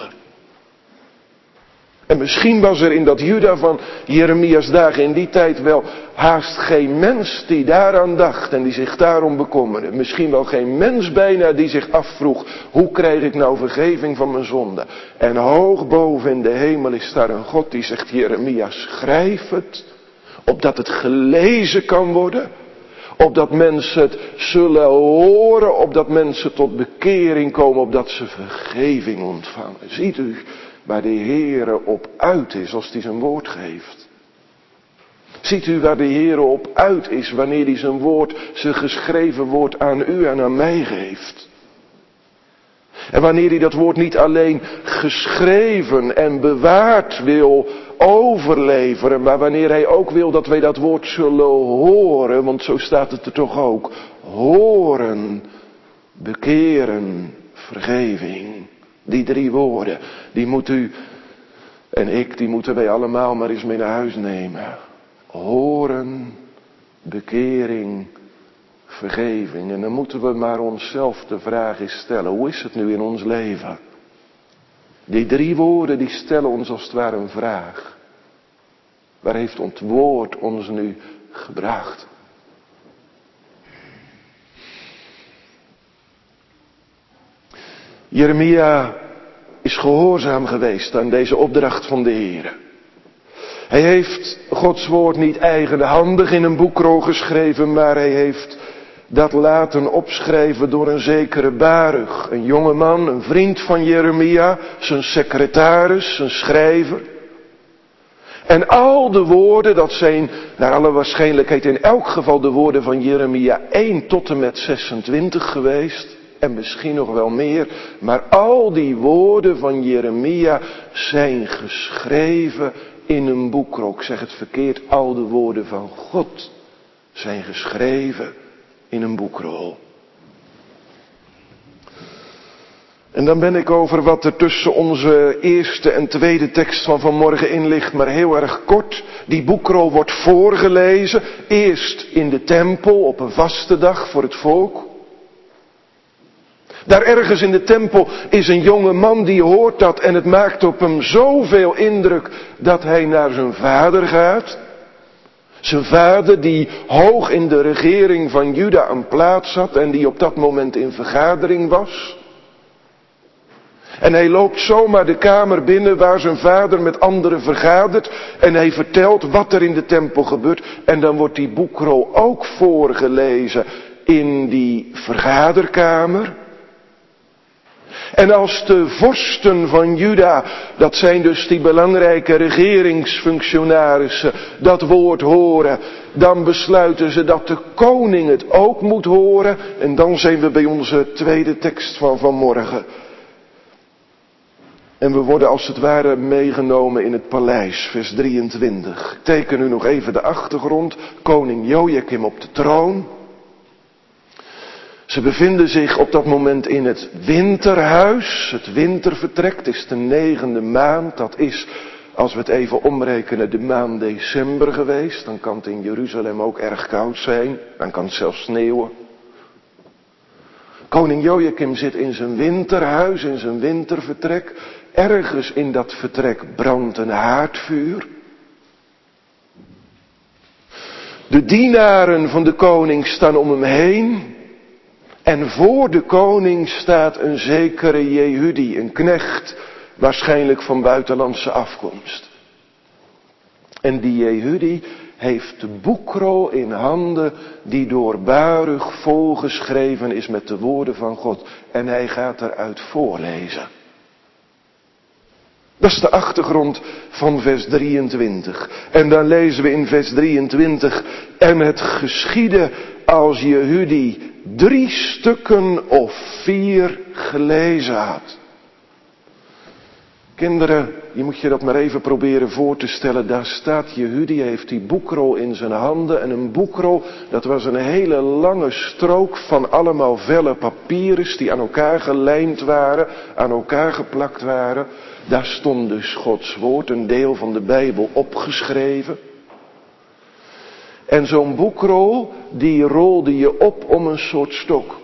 En misschien was er in dat Juda van Jeremia's dagen in die tijd wel haast geen mens die daaraan dacht en die zich daarom bekommerde. Misschien wel geen mens bijna die zich afvroeg, hoe krijg ik nou vergeving van mijn zonde? En hoog boven in de hemel is daar een God die zegt, Jeremia, schrijf het, opdat het gelezen kan worden, opdat mensen het zullen horen, opdat mensen tot bekering komen, opdat ze vergeving ontvangen. Ziet u waar de Heere op uit is als hij zijn woord geeft? Ziet u waar de Heer op uit is wanneer hij zijn woord, zijn geschreven woord aan u en aan mij geeft? En wanneer hij dat woord niet alleen geschreven en bewaard wil overleveren, maar wanneer hij ook wil dat wij dat woord zullen horen, want zo staat het er toch ook. Horen, bekeren, vergeving. Die 3 woorden, die moet u en ik, die moeten wij allemaal maar eens mee naar huis nemen. Horen, bekering, vergeving. En dan moeten we maar onszelf de vraag eens stellen. Hoe is het nu in ons leven? Die 3 woorden die stellen ons als het ware een vraag. Waar heeft het woord ons nu gebracht? Jeremia is gehoorzaam geweest aan deze opdracht van de Heer. Hij heeft Gods woord niet eigenhandig in een boekrol geschreven, maar hij heeft dat laten opschrijven door een zekere Baruch, een jongeman, een vriend van Jeremia, zijn secretaris, zijn schrijver. En al de woorden, dat zijn naar alle waarschijnlijkheid in elk geval de woorden van Jeremia 1 tot en met 26 geweest. En misschien nog wel meer. Maar al die woorden van Jeremia zijn geschreven in een boekrol. Ik zeg het verkeerd, al de woorden van God zijn geschreven in een boekrol. En dan ben ik over wat er tussen onze eerste en tweede tekst van vanmorgen in ligt, maar heel erg kort. Die boekrol wordt voorgelezen, eerst in de tempel op een vaste dag voor het volk. Daar ergens in de tempel is een jonge man die hoort dat en het maakt op hem zoveel indruk dat hij naar zijn vader gaat. Zijn vader die hoog in de regering van Juda een plaats had en die op dat moment in vergadering was. En hij loopt zomaar de kamer binnen waar zijn vader met anderen vergadert en hij vertelt wat er in de tempel gebeurt. En dan wordt die boekrol ook voorgelezen in die vergaderkamer. En als de vorsten van Juda, dat zijn dus die belangrijke regeringsfunctionarissen, dat woord horen, dan besluiten ze dat de koning het ook moet horen. En dan zijn we bij onze tweede tekst van vanmorgen. En we worden als het ware meegenomen in het paleis, vers 23. Ik teken u nog even de achtergrond. Koning Jojakim op de troon. Ze bevinden zich op dat moment in het winterhuis, het wintervertrek. Het is de 9e maand, dat is, als we het even omrekenen, de maand december geweest. Dan kan het in Jeruzalem ook erg koud zijn, dan kan het zelfs sneeuwen. Koning Jojakim zit in zijn winterhuis, in zijn wintervertrek. Ergens in dat vertrek brandt een haardvuur. De dienaren van de koning staan om hem heen. En voor de koning staat een zekere Jehudi, een knecht, waarschijnlijk van buitenlandse afkomst. En die Jehudi heeft de boekrol in handen die door Baruch volgeschreven is met de woorden van God. En hij gaat eruit voorlezen. Dat is de achtergrond van vers 23. En dan lezen we in vers 23. En het geschiedde als Jehudi 3 stukken of 4 gelezen had. Kinderen, je moet je dat maar even proberen voor te stellen. Daar staat Jehudi, heeft die boekrol in zijn handen. En een boekrol, dat was een hele lange strook van allemaal vellen papieren die aan elkaar gelijmd waren, aan elkaar geplakt waren. Daar stond dus Gods woord, een deel van de Bijbel, opgeschreven. En zo'n boekrol, die rolde je op om een soort stok.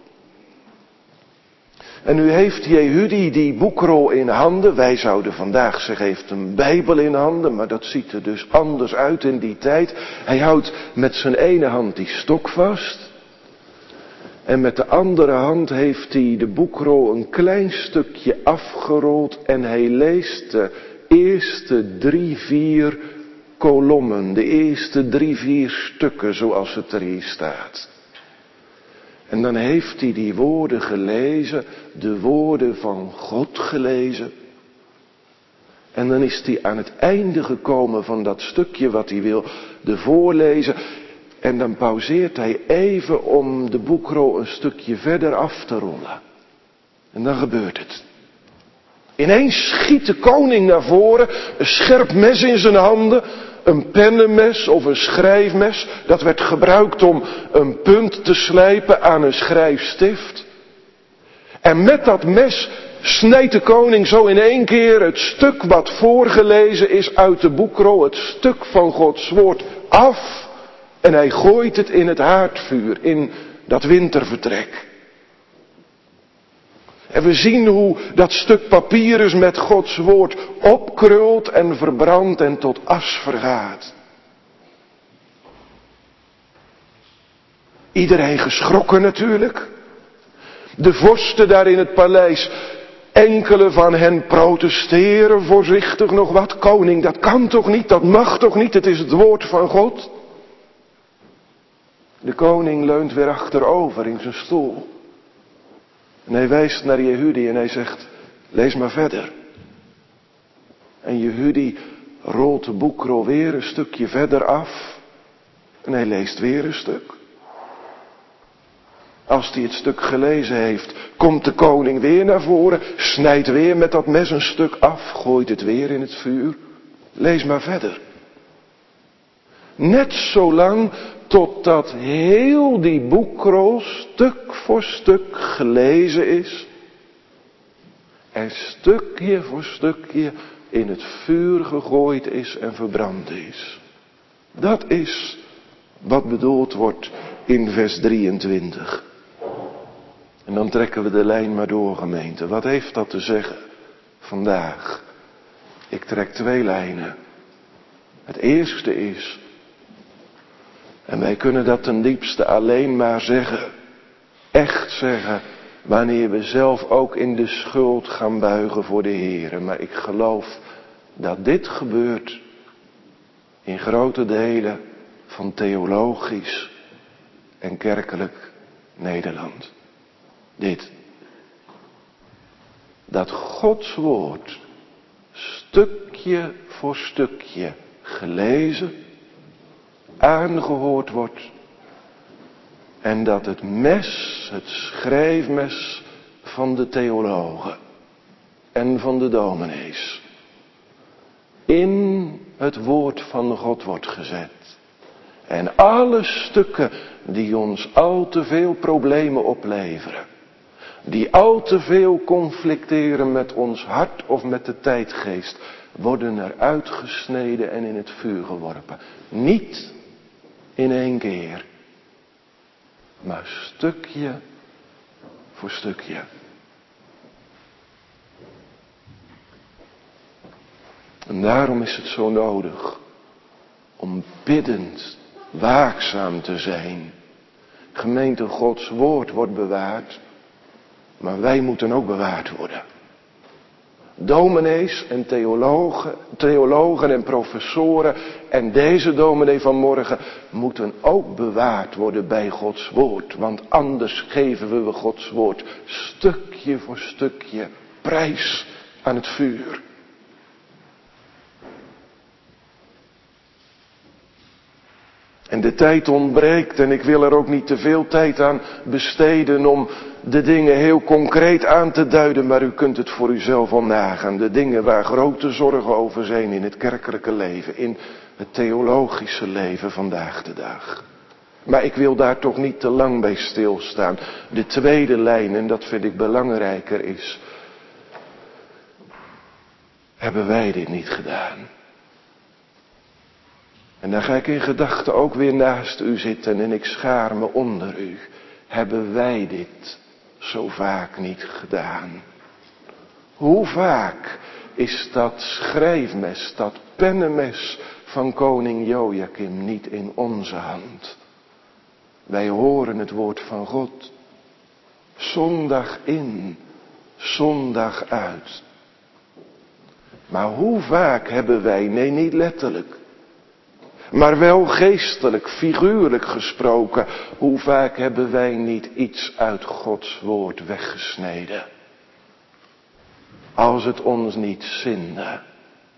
En nu heeft Jehudi die boekrol in handen. Wij zouden vandaag zeggen, heeft een Bijbel in handen, maar dat ziet er dus anders uit in die tijd. Hij houdt met zijn ene hand die stok vast. En met de andere hand heeft hij de boekrol een klein stukje afgerold en hij leest de eerste 3-4 kolommen, de eerste 3-4 stukken zoals het er hier staat. En dan heeft hij die woorden gelezen, de woorden van God gelezen. En dan is hij aan het einde gekomen van dat stukje wat hij wil voorlezen. En dan pauzeert hij even om de boekrol een stukje verder af te rollen. En dan gebeurt het. Ineens schiet de koning naar voren, een scherp mes in zijn handen, een pennenmes of een schrijfmes. Dat werd gebruikt om een punt te slijpen aan een schrijfstift. En met dat mes snijdt de koning zo in één keer het stuk wat voorgelezen is uit de boekrol, het stuk van Gods woord af. En hij gooit het in het haardvuur, in dat wintervertrek. En we zien hoe dat stuk papyrus met Gods woord opkrult en verbrandt en tot as vergaat. Iedereen geschrokken natuurlijk. De vorsten daar in het paleis, enkele van hen protesteren voorzichtig nog wat. Koning, dat kan toch niet, dat mag toch niet, het is het woord van God. De koning leunt weer achterover in zijn stoel. En hij wijst naar Jehudi en hij zegt, lees maar verder. En Jehudi rolt de boekrol weer een stukje verder af. En hij leest weer een stuk. Als hij het stuk gelezen heeft, komt de koning weer naar voren, snijdt weer met dat mes een stuk af, gooit het weer in het vuur. Lees maar verder. Net zolang totdat heel die boekrol stuk voor stuk gelezen is. En stukje voor stukje in het vuur gegooid is en verbrand is. Dat is wat bedoeld wordt in vers 23. En dan trekken we de lijn maar door, gemeente. Wat heeft dat te zeggen vandaag? Ik trek 2 lijnen. Het eerste is, en wij kunnen dat ten diepste alleen maar zeggen, echt zeggen, wanneer we zelf ook in de schuld gaan buigen voor de Heere. Maar ik geloof dat dit gebeurt in grote delen van theologisch en kerkelijk Nederland. Dit. Dat Gods woord stukje voor stukje gelezen, aangehoord wordt. En dat het mes, het schrijfmes van de theologen en van de dominees in het woord van God wordt gezet. En alle stukken die ons al te veel problemen opleveren, die al te veel conflicteren met ons hart of met de tijdgeest, worden er uitgesneden en in het vuur geworpen. Niet in één keer, maar stukje voor stukje. En daarom is het zo nodig om biddend waakzaam te zijn. Gemeente, Gods woord wordt bewaard, maar wij moeten ook bewaard worden. Dominees en theologen en professoren en deze dominee van morgen moeten ook bewaard worden bij Gods woord. Want anders geven we Gods woord stukje voor stukje prijs aan het vuur. En de tijd ontbreekt en ik wil er ook niet te veel tijd aan besteden om de dingen heel concreet aan te duiden, maar u kunt het voor uzelf al nagaan. De dingen waar grote zorgen over zijn in het kerkelijke leven, in het theologische leven vandaag de dag. Maar ik wil daar toch niet te lang bij stilstaan. De tweede lijn, en dat vind ik belangrijker, is: hebben wij dit niet gedaan? En dan ga ik in gedachten ook weer naast u zitten en ik schaar me onder u. Hebben wij dit zo vaak niet gedaan? Hoe vaak is dat schrijfmes, dat pennenmes van koning Joachim niet in onze hand? Wij horen het woord van God. Zondag in, zondag uit. Maar hoe vaak hebben wij, nee niet letterlijk, maar wel geestelijk, figuurlijk gesproken, hoe vaak hebben wij niet iets uit Gods woord weggesneden? Als het ons niet zinde,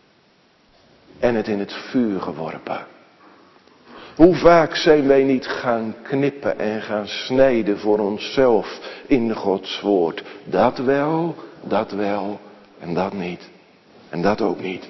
en het in het vuur geworpen. Hoe vaak zijn wij niet gaan knippen en gaan snijden voor onszelf in Gods woord. Dat wel en dat niet. En dat ook niet.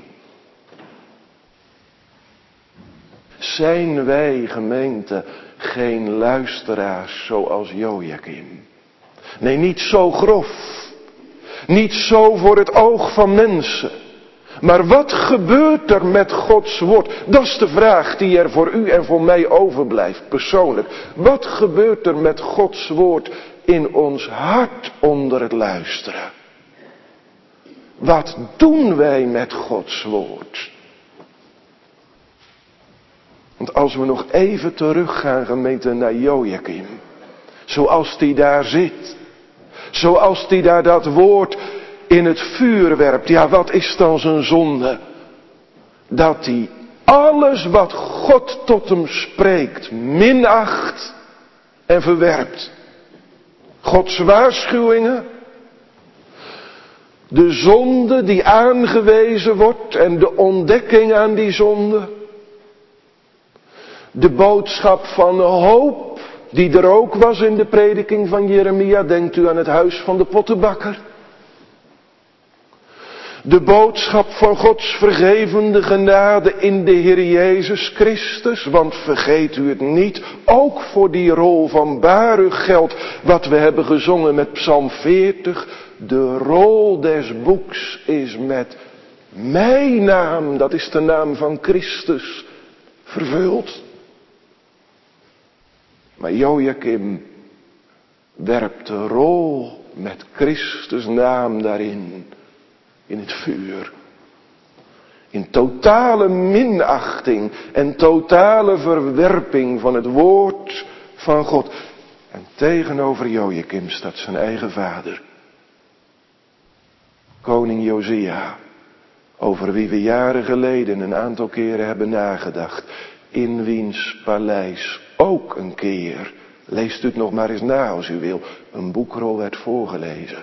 Zijn wij, gemeente, geen luisteraars zoals Jojakim? Nee, niet zo grof. Niet zo voor het oog van mensen. Maar wat gebeurt er met Gods woord? Dat is de vraag die er voor u en voor mij overblijft, persoonlijk. Wat gebeurt er met Gods woord in ons hart onder het luisteren? Wat doen wij met Gods woord? Want als we nog even teruggaan, gemeente, naar Jojakim. Zoals die daar zit. Zoals die daar dat woord in het vuur werpt. Ja, wat is dan zijn zonde? Dat hij alles wat God tot hem spreekt minacht en verwerpt. Gods waarschuwingen. De zonde die aangewezen wordt en de ontdekking aan die zonde. De boodschap van hoop die er ook was in de prediking van Jeremia. Denkt u aan het huis van de pottenbakker. De boodschap van Gods vergevende genade in de Heer Jezus Christus. Want vergeet u het niet, ook voor die rol van Baruch geldt wat we hebben gezongen met Psalm 40. De rol des boeks is met mijn naam, dat is de naam van Christus, vervuld. Maar Jojakim werpt de rol met Christus naam daarin. In het vuur. In totale minachting en totale verwerping van het woord van God. En tegenover Jojakim staat zijn eigen vader. Koning Josia. Over wie we jaren geleden een aantal keren hebben nagedacht. In wiens paleis ook een keer, leest u het nog maar eens na als u wil, een boekrol werd voorgelezen.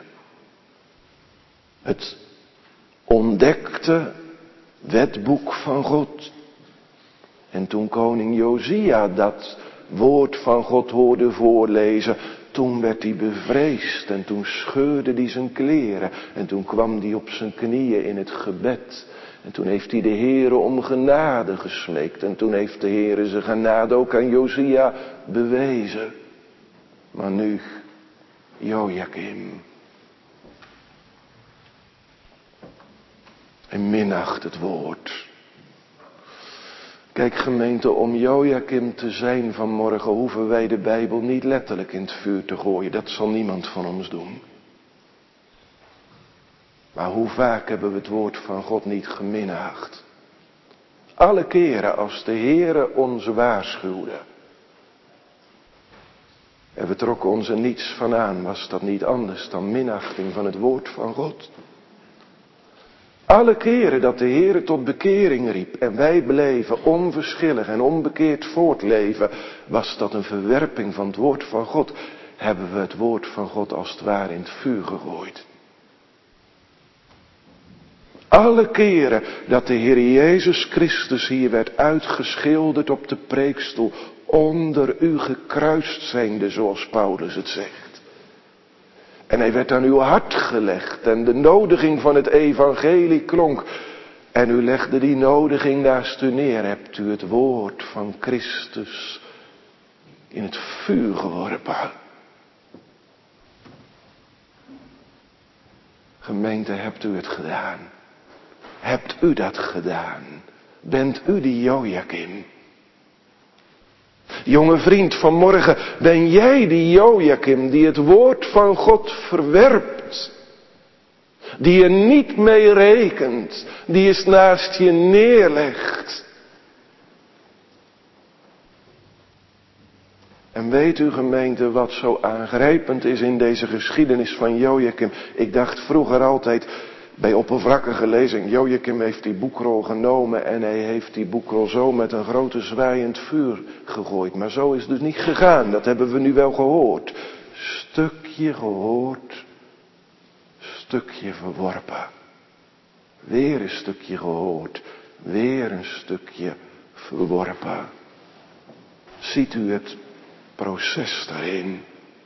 Het ontdekte wetboek van God. En toen koning Josia dat woord van God hoorde voorlezen, toen werd hij bevreesd en toen scheurde hij zijn kleren. En toen kwam hij op zijn knieën in het gebed. En toen heeft hij de Heere om genade gesmeekt. En toen heeft de Heere zijn genade ook aan Josia bewezen. Maar nu, Jojakim. En minacht het woord. Kijk gemeente, om Jojakim te zijn vanmorgen hoeven wij de Bijbel niet letterlijk in het vuur te gooien. Dat zal niemand van ons doen. Maar hoe vaak hebben we het woord van God niet geminacht. Alle keren als de Heere ons waarschuwde. En we trokken ons er niets van aan, was dat niet anders dan minachting van het woord van God. Alle keren dat de Heere tot bekering riep en wij bleven onverschillig en onbekeerd voortleven, was dat een verwerping van het woord van God. Hebben we het woord van God als het ware in het vuur gegooid. Alle keren dat de Heer Jezus Christus hier werd uitgeschilderd op de preekstoel, onder u gekruist zijnde, zoals Paulus het zegt. En hij werd aan uw hart gelegd en de nodiging van het evangelie klonk. En u legde die nodiging naast u neer, hebt u het woord van Christus in het vuur geworpen. Gemeente, hebt u het gedaan? Hebt u dat gedaan? Bent u die Jojakim? Jonge vriend, vanmorgen ben jij die Jojakim die het woord van God verwerpt. Die er niet mee rekent. Die eens naast je neerlegt. En weet u gemeente wat zo aangrijpend is in deze geschiedenis van Jojakim? Ik dacht vroeger altijd bij oppervlakkige lezing, Jojakim heeft die boekrol genomen en hij heeft die boekrol zo met een grote zwaai in het vuur gegooid. Maar zo is het dus niet gegaan, dat hebben we nu wel gehoord. Stukje gehoord, stukje verworpen. Weer een stukje gehoord, weer een stukje verworpen. Ziet u het proces daarin?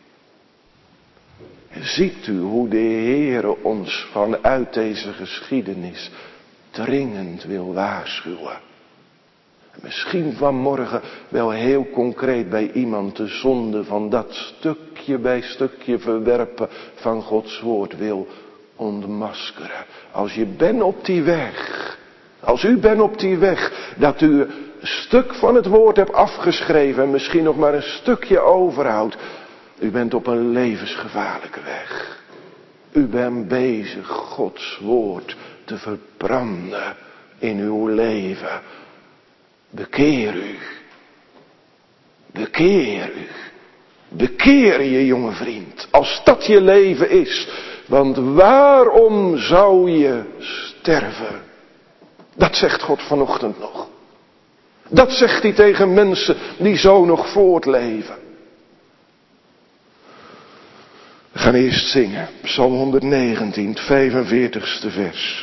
Ziet u hoe de Heere ons vanuit deze geschiedenis dringend wil waarschuwen? Misschien vanmorgen wel heel concreet bij iemand de zonde van dat stukje bij stukje verwerpen van Gods woord wil ontmaskeren. Als je bent op die weg, als u bent op die weg, dat u een stuk van het woord hebt afgeschreven en misschien nog maar een stukje overhoudt. U bent op een levensgevaarlijke weg. U bent bezig Gods woord te verbranden in uw leven. Bekeer u. Bekeer u. Bekeer je, jonge vriend. Als dat je leven is. Want waarom zou je sterven? Dat zegt God vanochtend nog. Dat zegt hij tegen mensen die zo nog voortleven. We gaan eerst zingen. Psalm 119, het 45ste vers.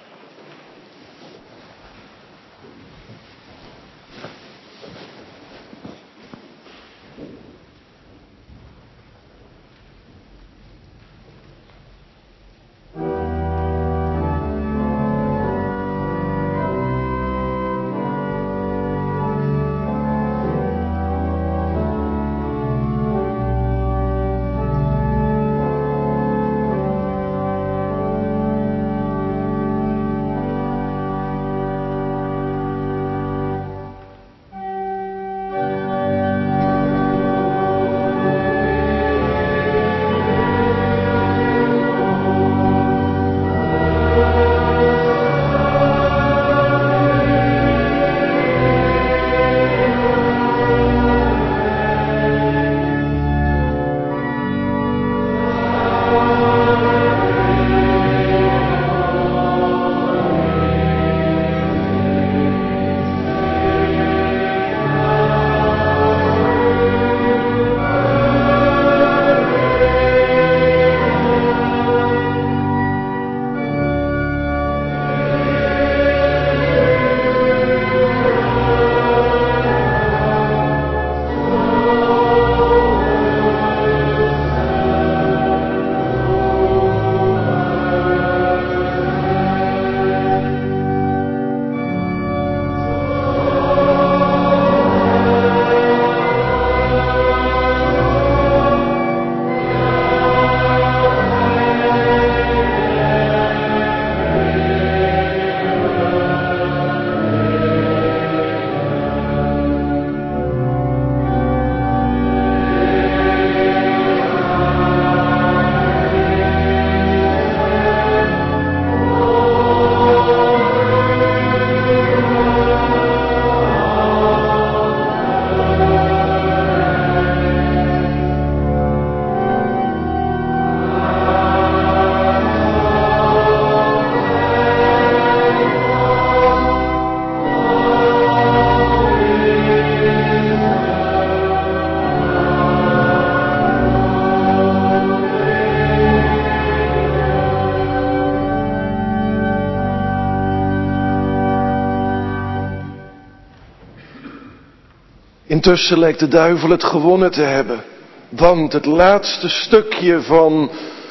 Intussen lijkt de duivel het gewonnen te hebben. Want het laatste stukje van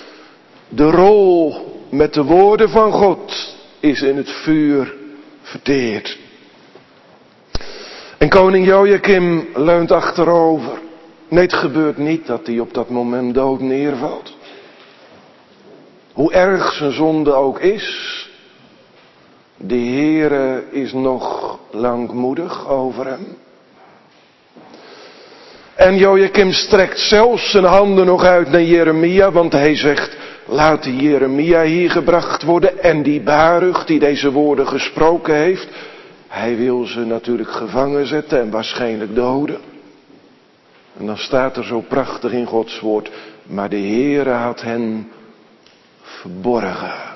de rol met de woorden van God is in het vuur verteerd. En koning Jojakim leunt achterover. Nee, het gebeurt niet dat hij op dat moment dood neervalt. Hoe erg zijn zonde ook is, de Heere is nog langmoedig over hem. En Jojakim strekt zelfs zijn handen nog uit naar Jeremia, want hij zegt, laat die Jeremia hier gebracht worden. En die Baruch die deze woorden gesproken heeft, hij wil ze natuurlijk gevangen zetten en waarschijnlijk doden. En dan staat er zo prachtig in Gods woord, maar de Heere had hen verborgen.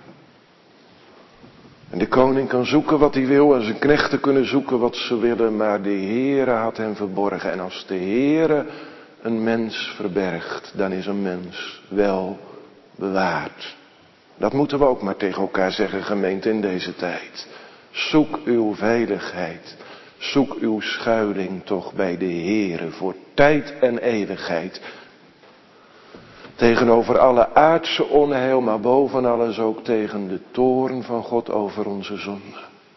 En de koning kan zoeken wat hij wil en zijn knechten kunnen zoeken wat ze willen, maar de Heere had hen verborgen. En als de Heere een mens verbergt, dan is een mens wel bewaard. Dat moeten we ook maar tegen elkaar zeggen, gemeente, in deze tijd. Zoek uw veiligheid. Zoek uw schuiling toch bij de Heere voor tijd en eeuwigheid. Tegenover alle aardse onheil, maar boven alles ook tegen de toorn van God over onze zonde.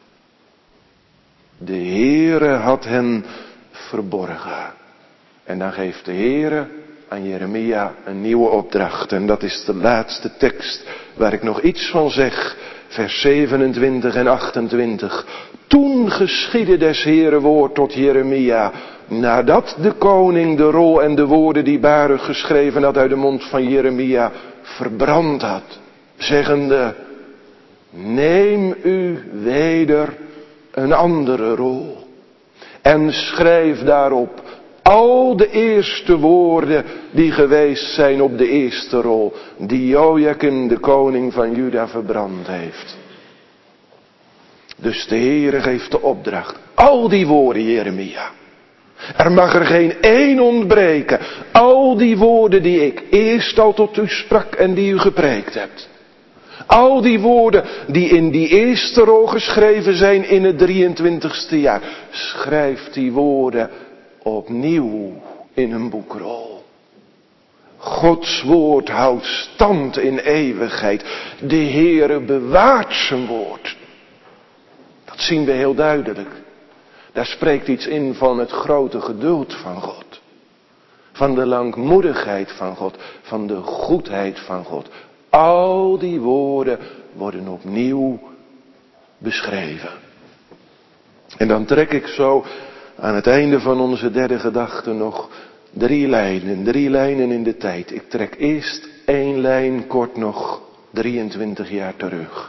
De Heere had hen verborgen. En dan geeft de Heere aan Jeremia een nieuwe opdracht. En dat is de laatste tekst waar ik nog iets van zeg. Vers 27 en 28. Toen geschiedde des Heere woord tot Jeremia. Nadat de koning de rol en de woorden die Baruch geschreven had uit de mond van Jeremia verbrand had. Zeggende, neem u weder een andere rol. En schrijf daarop al de eerste woorden die geweest zijn op de eerste rol. Die Jojakim, de koning van Juda, verbrand heeft. Dus de Heere geeft de opdracht. Al die woorden, Jeremia. Er mag er geen één ontbreken. Al die woorden die ik eerst al tot u sprak en die u gepreekt hebt. Al die woorden die in die eerste rol geschreven zijn in het 23ste jaar. Schrijf die woorden opnieuw in een boekrol. Gods woord houdt stand in eeuwigheid. De Heere bewaart zijn woord. Dat zien we heel duidelijk. Daar spreekt iets in van het grote geduld van God. Van de langmoedigheid van God. Van de goedheid van God. Al die woorden worden opnieuw beschreven. En dan trek ik zo aan het einde van onze derde gedachte nog 3 lijnen in de tijd. Ik trek eerst 1 lijn kort nog 23 jaar terug.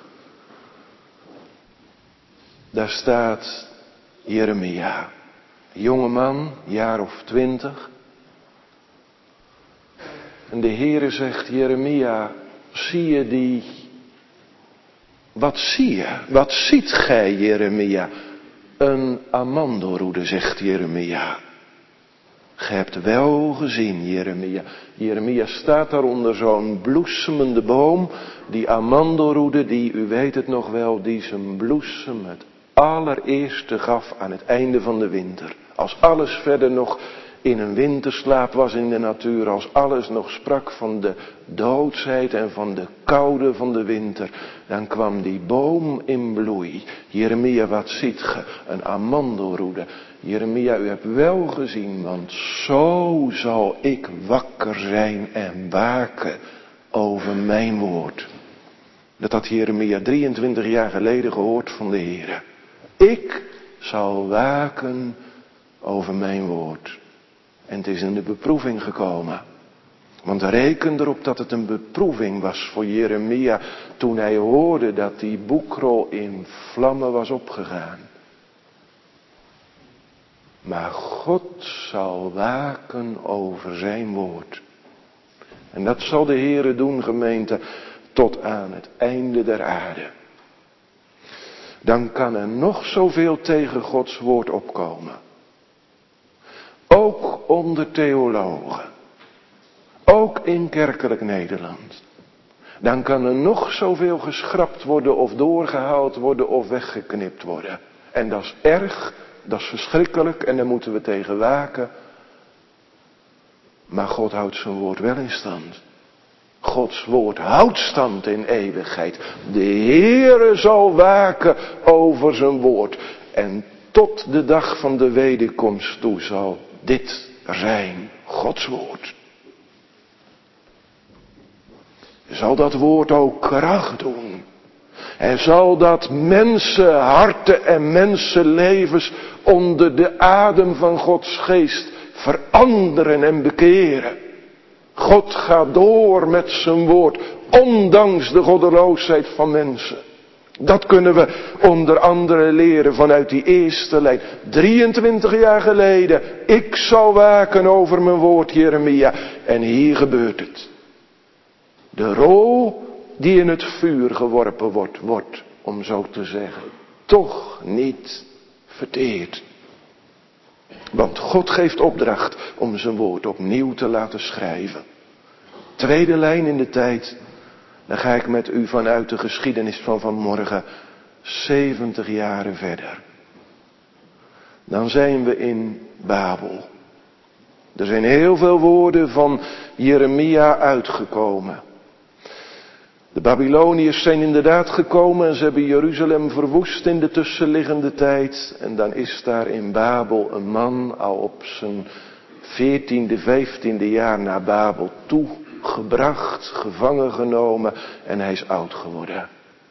Daar staat Jeremia, jonge man, jaar of 20. En de Heere zegt, Jeremia, zie je die... Wat zie je? Wat ziet gij, Jeremia? Een amandelroede, zegt Jeremia. Ge hebt wel gezien, Jeremia. Jeremia staat daar onder zo'n bloesemende boom. Die amandelroede, die, u weet het nog wel, die zijn bloesem het allereerste gaf aan het einde van de winter. Als alles verder nog in een winterslaap was in de natuur. Als alles nog sprak van de doodsheid en van de koude van de winter. Dan kwam die boom in bloei. Jeremia, wat ziet ge? Een amandelroede. Jeremia, u hebt wel gezien, want zo zal ik wakker zijn en waken over mijn woord. Dat had Jeremia 23 jaar geleden gehoord van de Heere. Ik zal waken over mijn woord. En het is in de beproeving gekomen. Want reken erop dat het een beproeving was voor Jeremia toen hij hoorde dat die boekrol in vlammen was opgegaan. Maar God zal waken over zijn woord. En dat zal de Heere doen, gemeente, tot aan het einde der aarde. Dan kan er nog zoveel tegen Gods woord opkomen. Ook onder theologen. Ook in kerkelijk Nederland. Dan kan er nog zoveel geschrapt worden of doorgehaald worden of weggeknipt worden. En dat is erg, dat is verschrikkelijk en daar moeten we tegen waken. Maar God houdt zijn woord wel in stand. Gods woord houdt stand in eeuwigheid. De Heere zal waken over zijn woord. En tot de dag van de wederkomst toe zal dit zijn Gods woord. Zal dat woord ook kracht doen. En zal dat mensenharten en mensenlevens onder de adem van Gods geest veranderen en bekeren. God gaat door met zijn woord, ondanks de goddeloosheid van mensen. Dat kunnen we onder andere leren vanuit die eerste lijn. 23 jaar geleden, ik zal waken over mijn woord, Jeremia. En hier gebeurt het. De rol die in het vuur geworpen wordt, om zo te zeggen, toch niet verteerd. Want God geeft opdracht om zijn woord opnieuw te laten schrijven. Tweede lijn in de tijd. Dan ga ik met u vanuit de geschiedenis van vanmorgen 70 jaren verder. Dan zijn we in Babel. Er zijn heel veel woorden van Jeremia uitgekomen. De Babyloniërs zijn inderdaad gekomen en ze hebben Jeruzalem verwoest in de tussenliggende tijd. En dan is daar in Babel een man al op zijn 14e, 15e jaar naar Babel toegebracht, gevangen genomen en hij is oud geworden.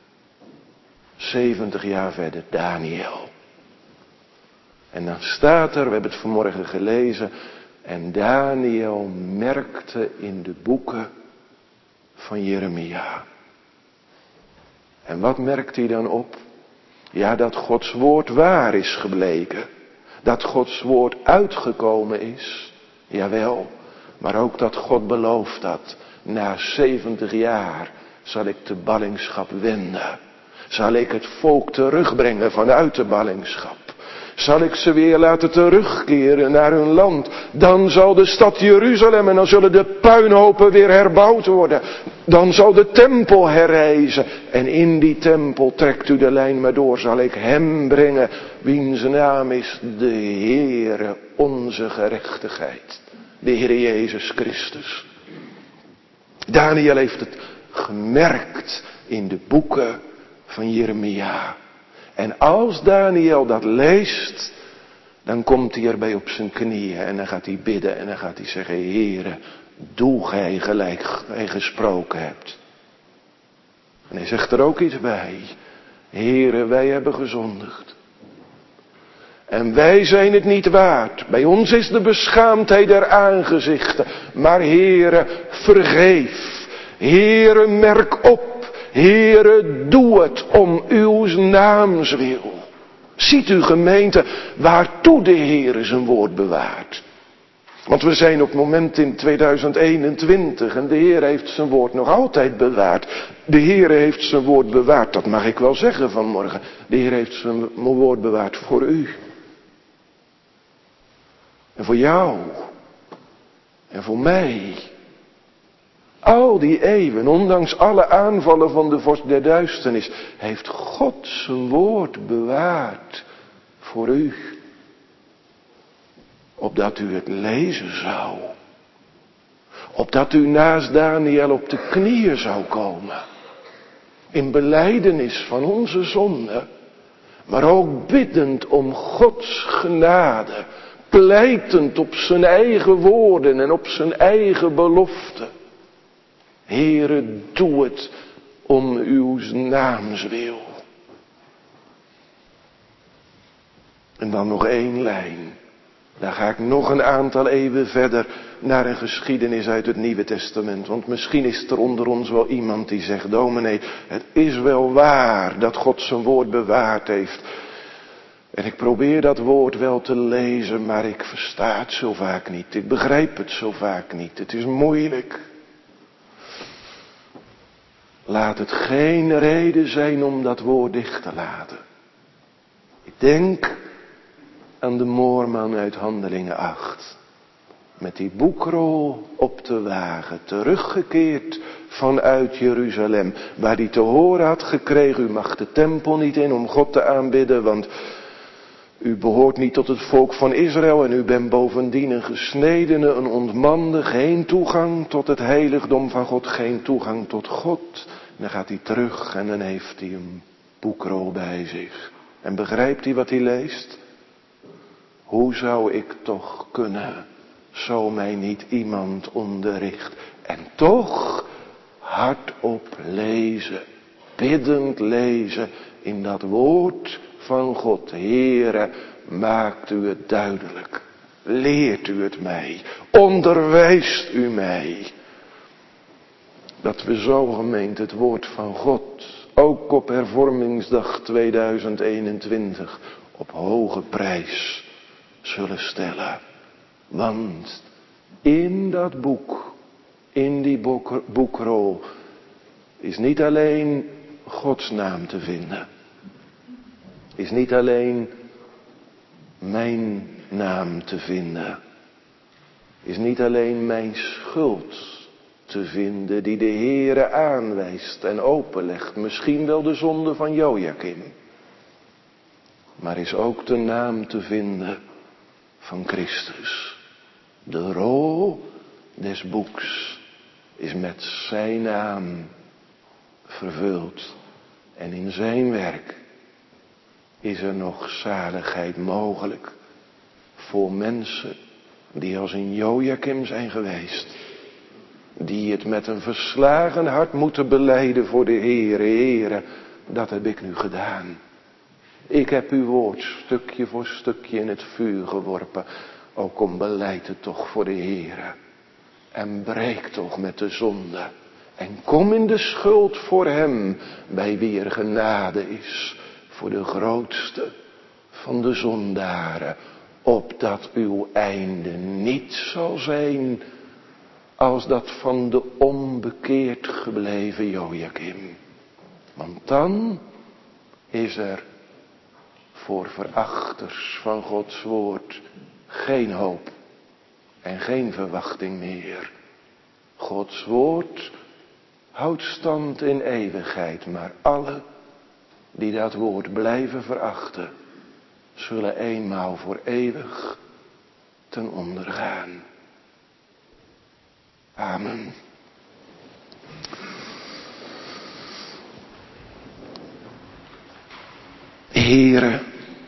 70 jaar verder, Daniel. En dan staat er, we hebben het vanmorgen gelezen, en Daniel merkte in de boeken van Jeremia. En wat merkt hij dan op? Ja, dat Gods woord waar is gebleken. Dat Gods woord uitgekomen is. Jawel, maar ook dat God belooft had. Na 70 jaar zal ik de ballingschap wenden. Zal ik het volk terugbrengen vanuit de ballingschap. Zal ik ze weer laten terugkeren naar hun land. Dan zal de stad Jeruzalem en dan zullen de puinhopen weer herbouwd worden. Dan zal de tempel herrijzen. En in die tempel, trekt u de lijn maar door, zal ik hem brengen. Wiens naam is de Heere, onze gerechtigheid. De Heere Jezus Christus. Daniel heeft het gemerkt in de boeken van Jeremia. En als Daniel dat leest, dan komt hij erbij op zijn knieën en dan gaat hij bidden en dan gaat hij zeggen, Heere, doe gij gelijk gij gesproken hebt. En hij zegt er ook iets bij. Heere, wij hebben gezondigd. En wij zijn het niet waard. Bij ons is de beschaamdheid der aangezichten. Maar Heere, vergeef. Heere, merk op. Heere, doe het om uw naams wil. Ziet u gemeente, waartoe de Heere zijn woord bewaart. Want we zijn op het moment in 2021 en de Heer heeft zijn woord nog altijd bewaard. De Heer heeft zijn woord bewaard, dat mag ik wel zeggen vanmorgen. De Heer heeft zijn woord bewaard voor u. En voor jou. En voor mij. Al die eeuwen, ondanks alle aanvallen van de vorst der duisternis, heeft God zijn woord bewaard voor u. Opdat u het lezen zou. Opdat u naast Daniel op de knieën zou komen. In belijdenis van onze zonde. Maar ook biddend om Gods genade. Pleitend op zijn eigen woorden en op zijn eigen beloften. Heere, doe het om uw naams wil. En dan nog één lijn. Daar ga ik nog een aantal eeuwen verder naar een geschiedenis uit het Nieuwe Testament. Want misschien is er onder ons wel iemand die zegt, dominee, het is wel waar dat God zijn woord bewaard heeft. En ik probeer dat woord wel te lezen, maar ik versta het zo vaak niet. Ik begrijp het zo vaak niet. Het is moeilijk. Laat het geen reden zijn om dat woord dicht te laten. Ik denk aan de moorman uit Handelingen 8. Met die boekrol op de wagen, teruggekeerd vanuit Jeruzalem. Waar hij te horen had gekregen, u mag de tempel niet in om God te aanbidden, want u behoort niet tot het volk van Israël en u bent bovendien een gesnedene, een ontmande, geen toegang tot het heiligdom van God, geen toegang tot God. En dan gaat hij terug en dan heeft hij een boekrol bij zich. En begrijpt hij wat hij leest? Hoe zou ik toch kunnen, zo mij niet iemand onderricht. En toch hardop lezen, biddend lezen in dat woord van God. Heere, maakt u het duidelijk. Leert u het mij. Onderwijst u mij. Dat we zo gemeend het woord van God, ook op hervormingsdag 2021, op hoge prijs zullen stellen. Want in dat boek, in die boekrol, is niet alleen Gods naam te vinden. Is niet alleen mijn naam te vinden. Is niet alleen mijn schuld te vinden die de Heere aanwijst en openlegt. Misschien wel de zonde van Jojakim. maar is ook de naam te vinden van Christus. De rol des boeks is met zijn naam vervuld. En in zijn werk is er nog zaligheid mogelijk voor mensen die als in Joachim zijn geweest. Die het met een verslagen hart moeten belijden voor de Heere. Heere, dat heb ik nu gedaan. Ik heb uw woord stukje voor stukje in het vuur geworpen. O kom, belijd het toch voor de Heere. En breek toch met de zonde. En kom in de schuld voor hem, bij wie er genade is. Voor de grootste van de zondaren. Opdat uw einde niet zal zijn als dat van de onbekeerd gebleven Joachim. Want dan is er voor verachters van Gods woord geen hoop en geen verwachting meer. Gods woord houdt stand in eeuwigheid, maar alle die dat woord blijven verachten, zullen eenmaal voor eeuwig ten onder gaan. Amen. Heere,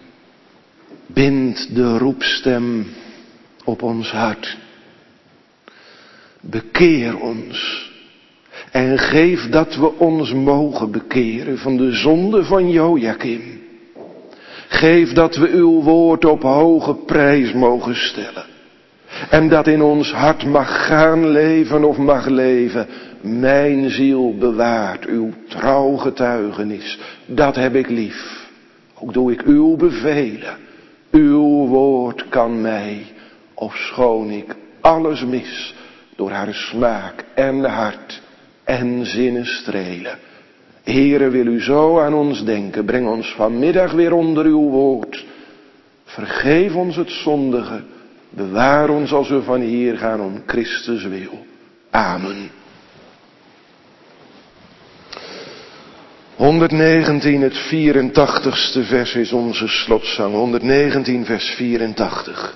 bind de roepstem op ons hart. Bekeer ons en geef dat we ons mogen bekeren van de zonde van Joachim. Geef dat we uw woord op hoge prijs mogen stellen. En dat in ons hart mag gaan leven of mag leven. Mijn ziel bewaart uw trouw getuigenis. Dat heb ik lief. Ook doe ik uw bevelen. Uw woord kan mij, ofschoon ik alles mis, door haar smaak en hart en zinnen strelen. Heere, wil u zo aan ons denken. Breng ons vanmiddag weer onder uw woord. Vergeef ons het zondige. Bewaar ons als we van hier gaan om Christus wil. Amen. 119, het 84ste vers is onze slotzang. 119, vers 84.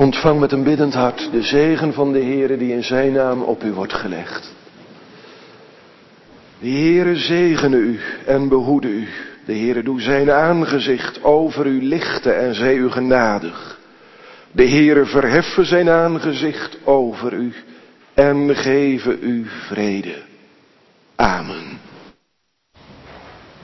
Ontvang met een biddend hart de zegen van de Heere die in zijn naam op u wordt gelegd. De Heere zegene u en behoede u. De Heere doe zijn aangezicht over u lichten en zij u genadig. De Heere verheffe zijn aangezicht over u en geven u vrede. Amen.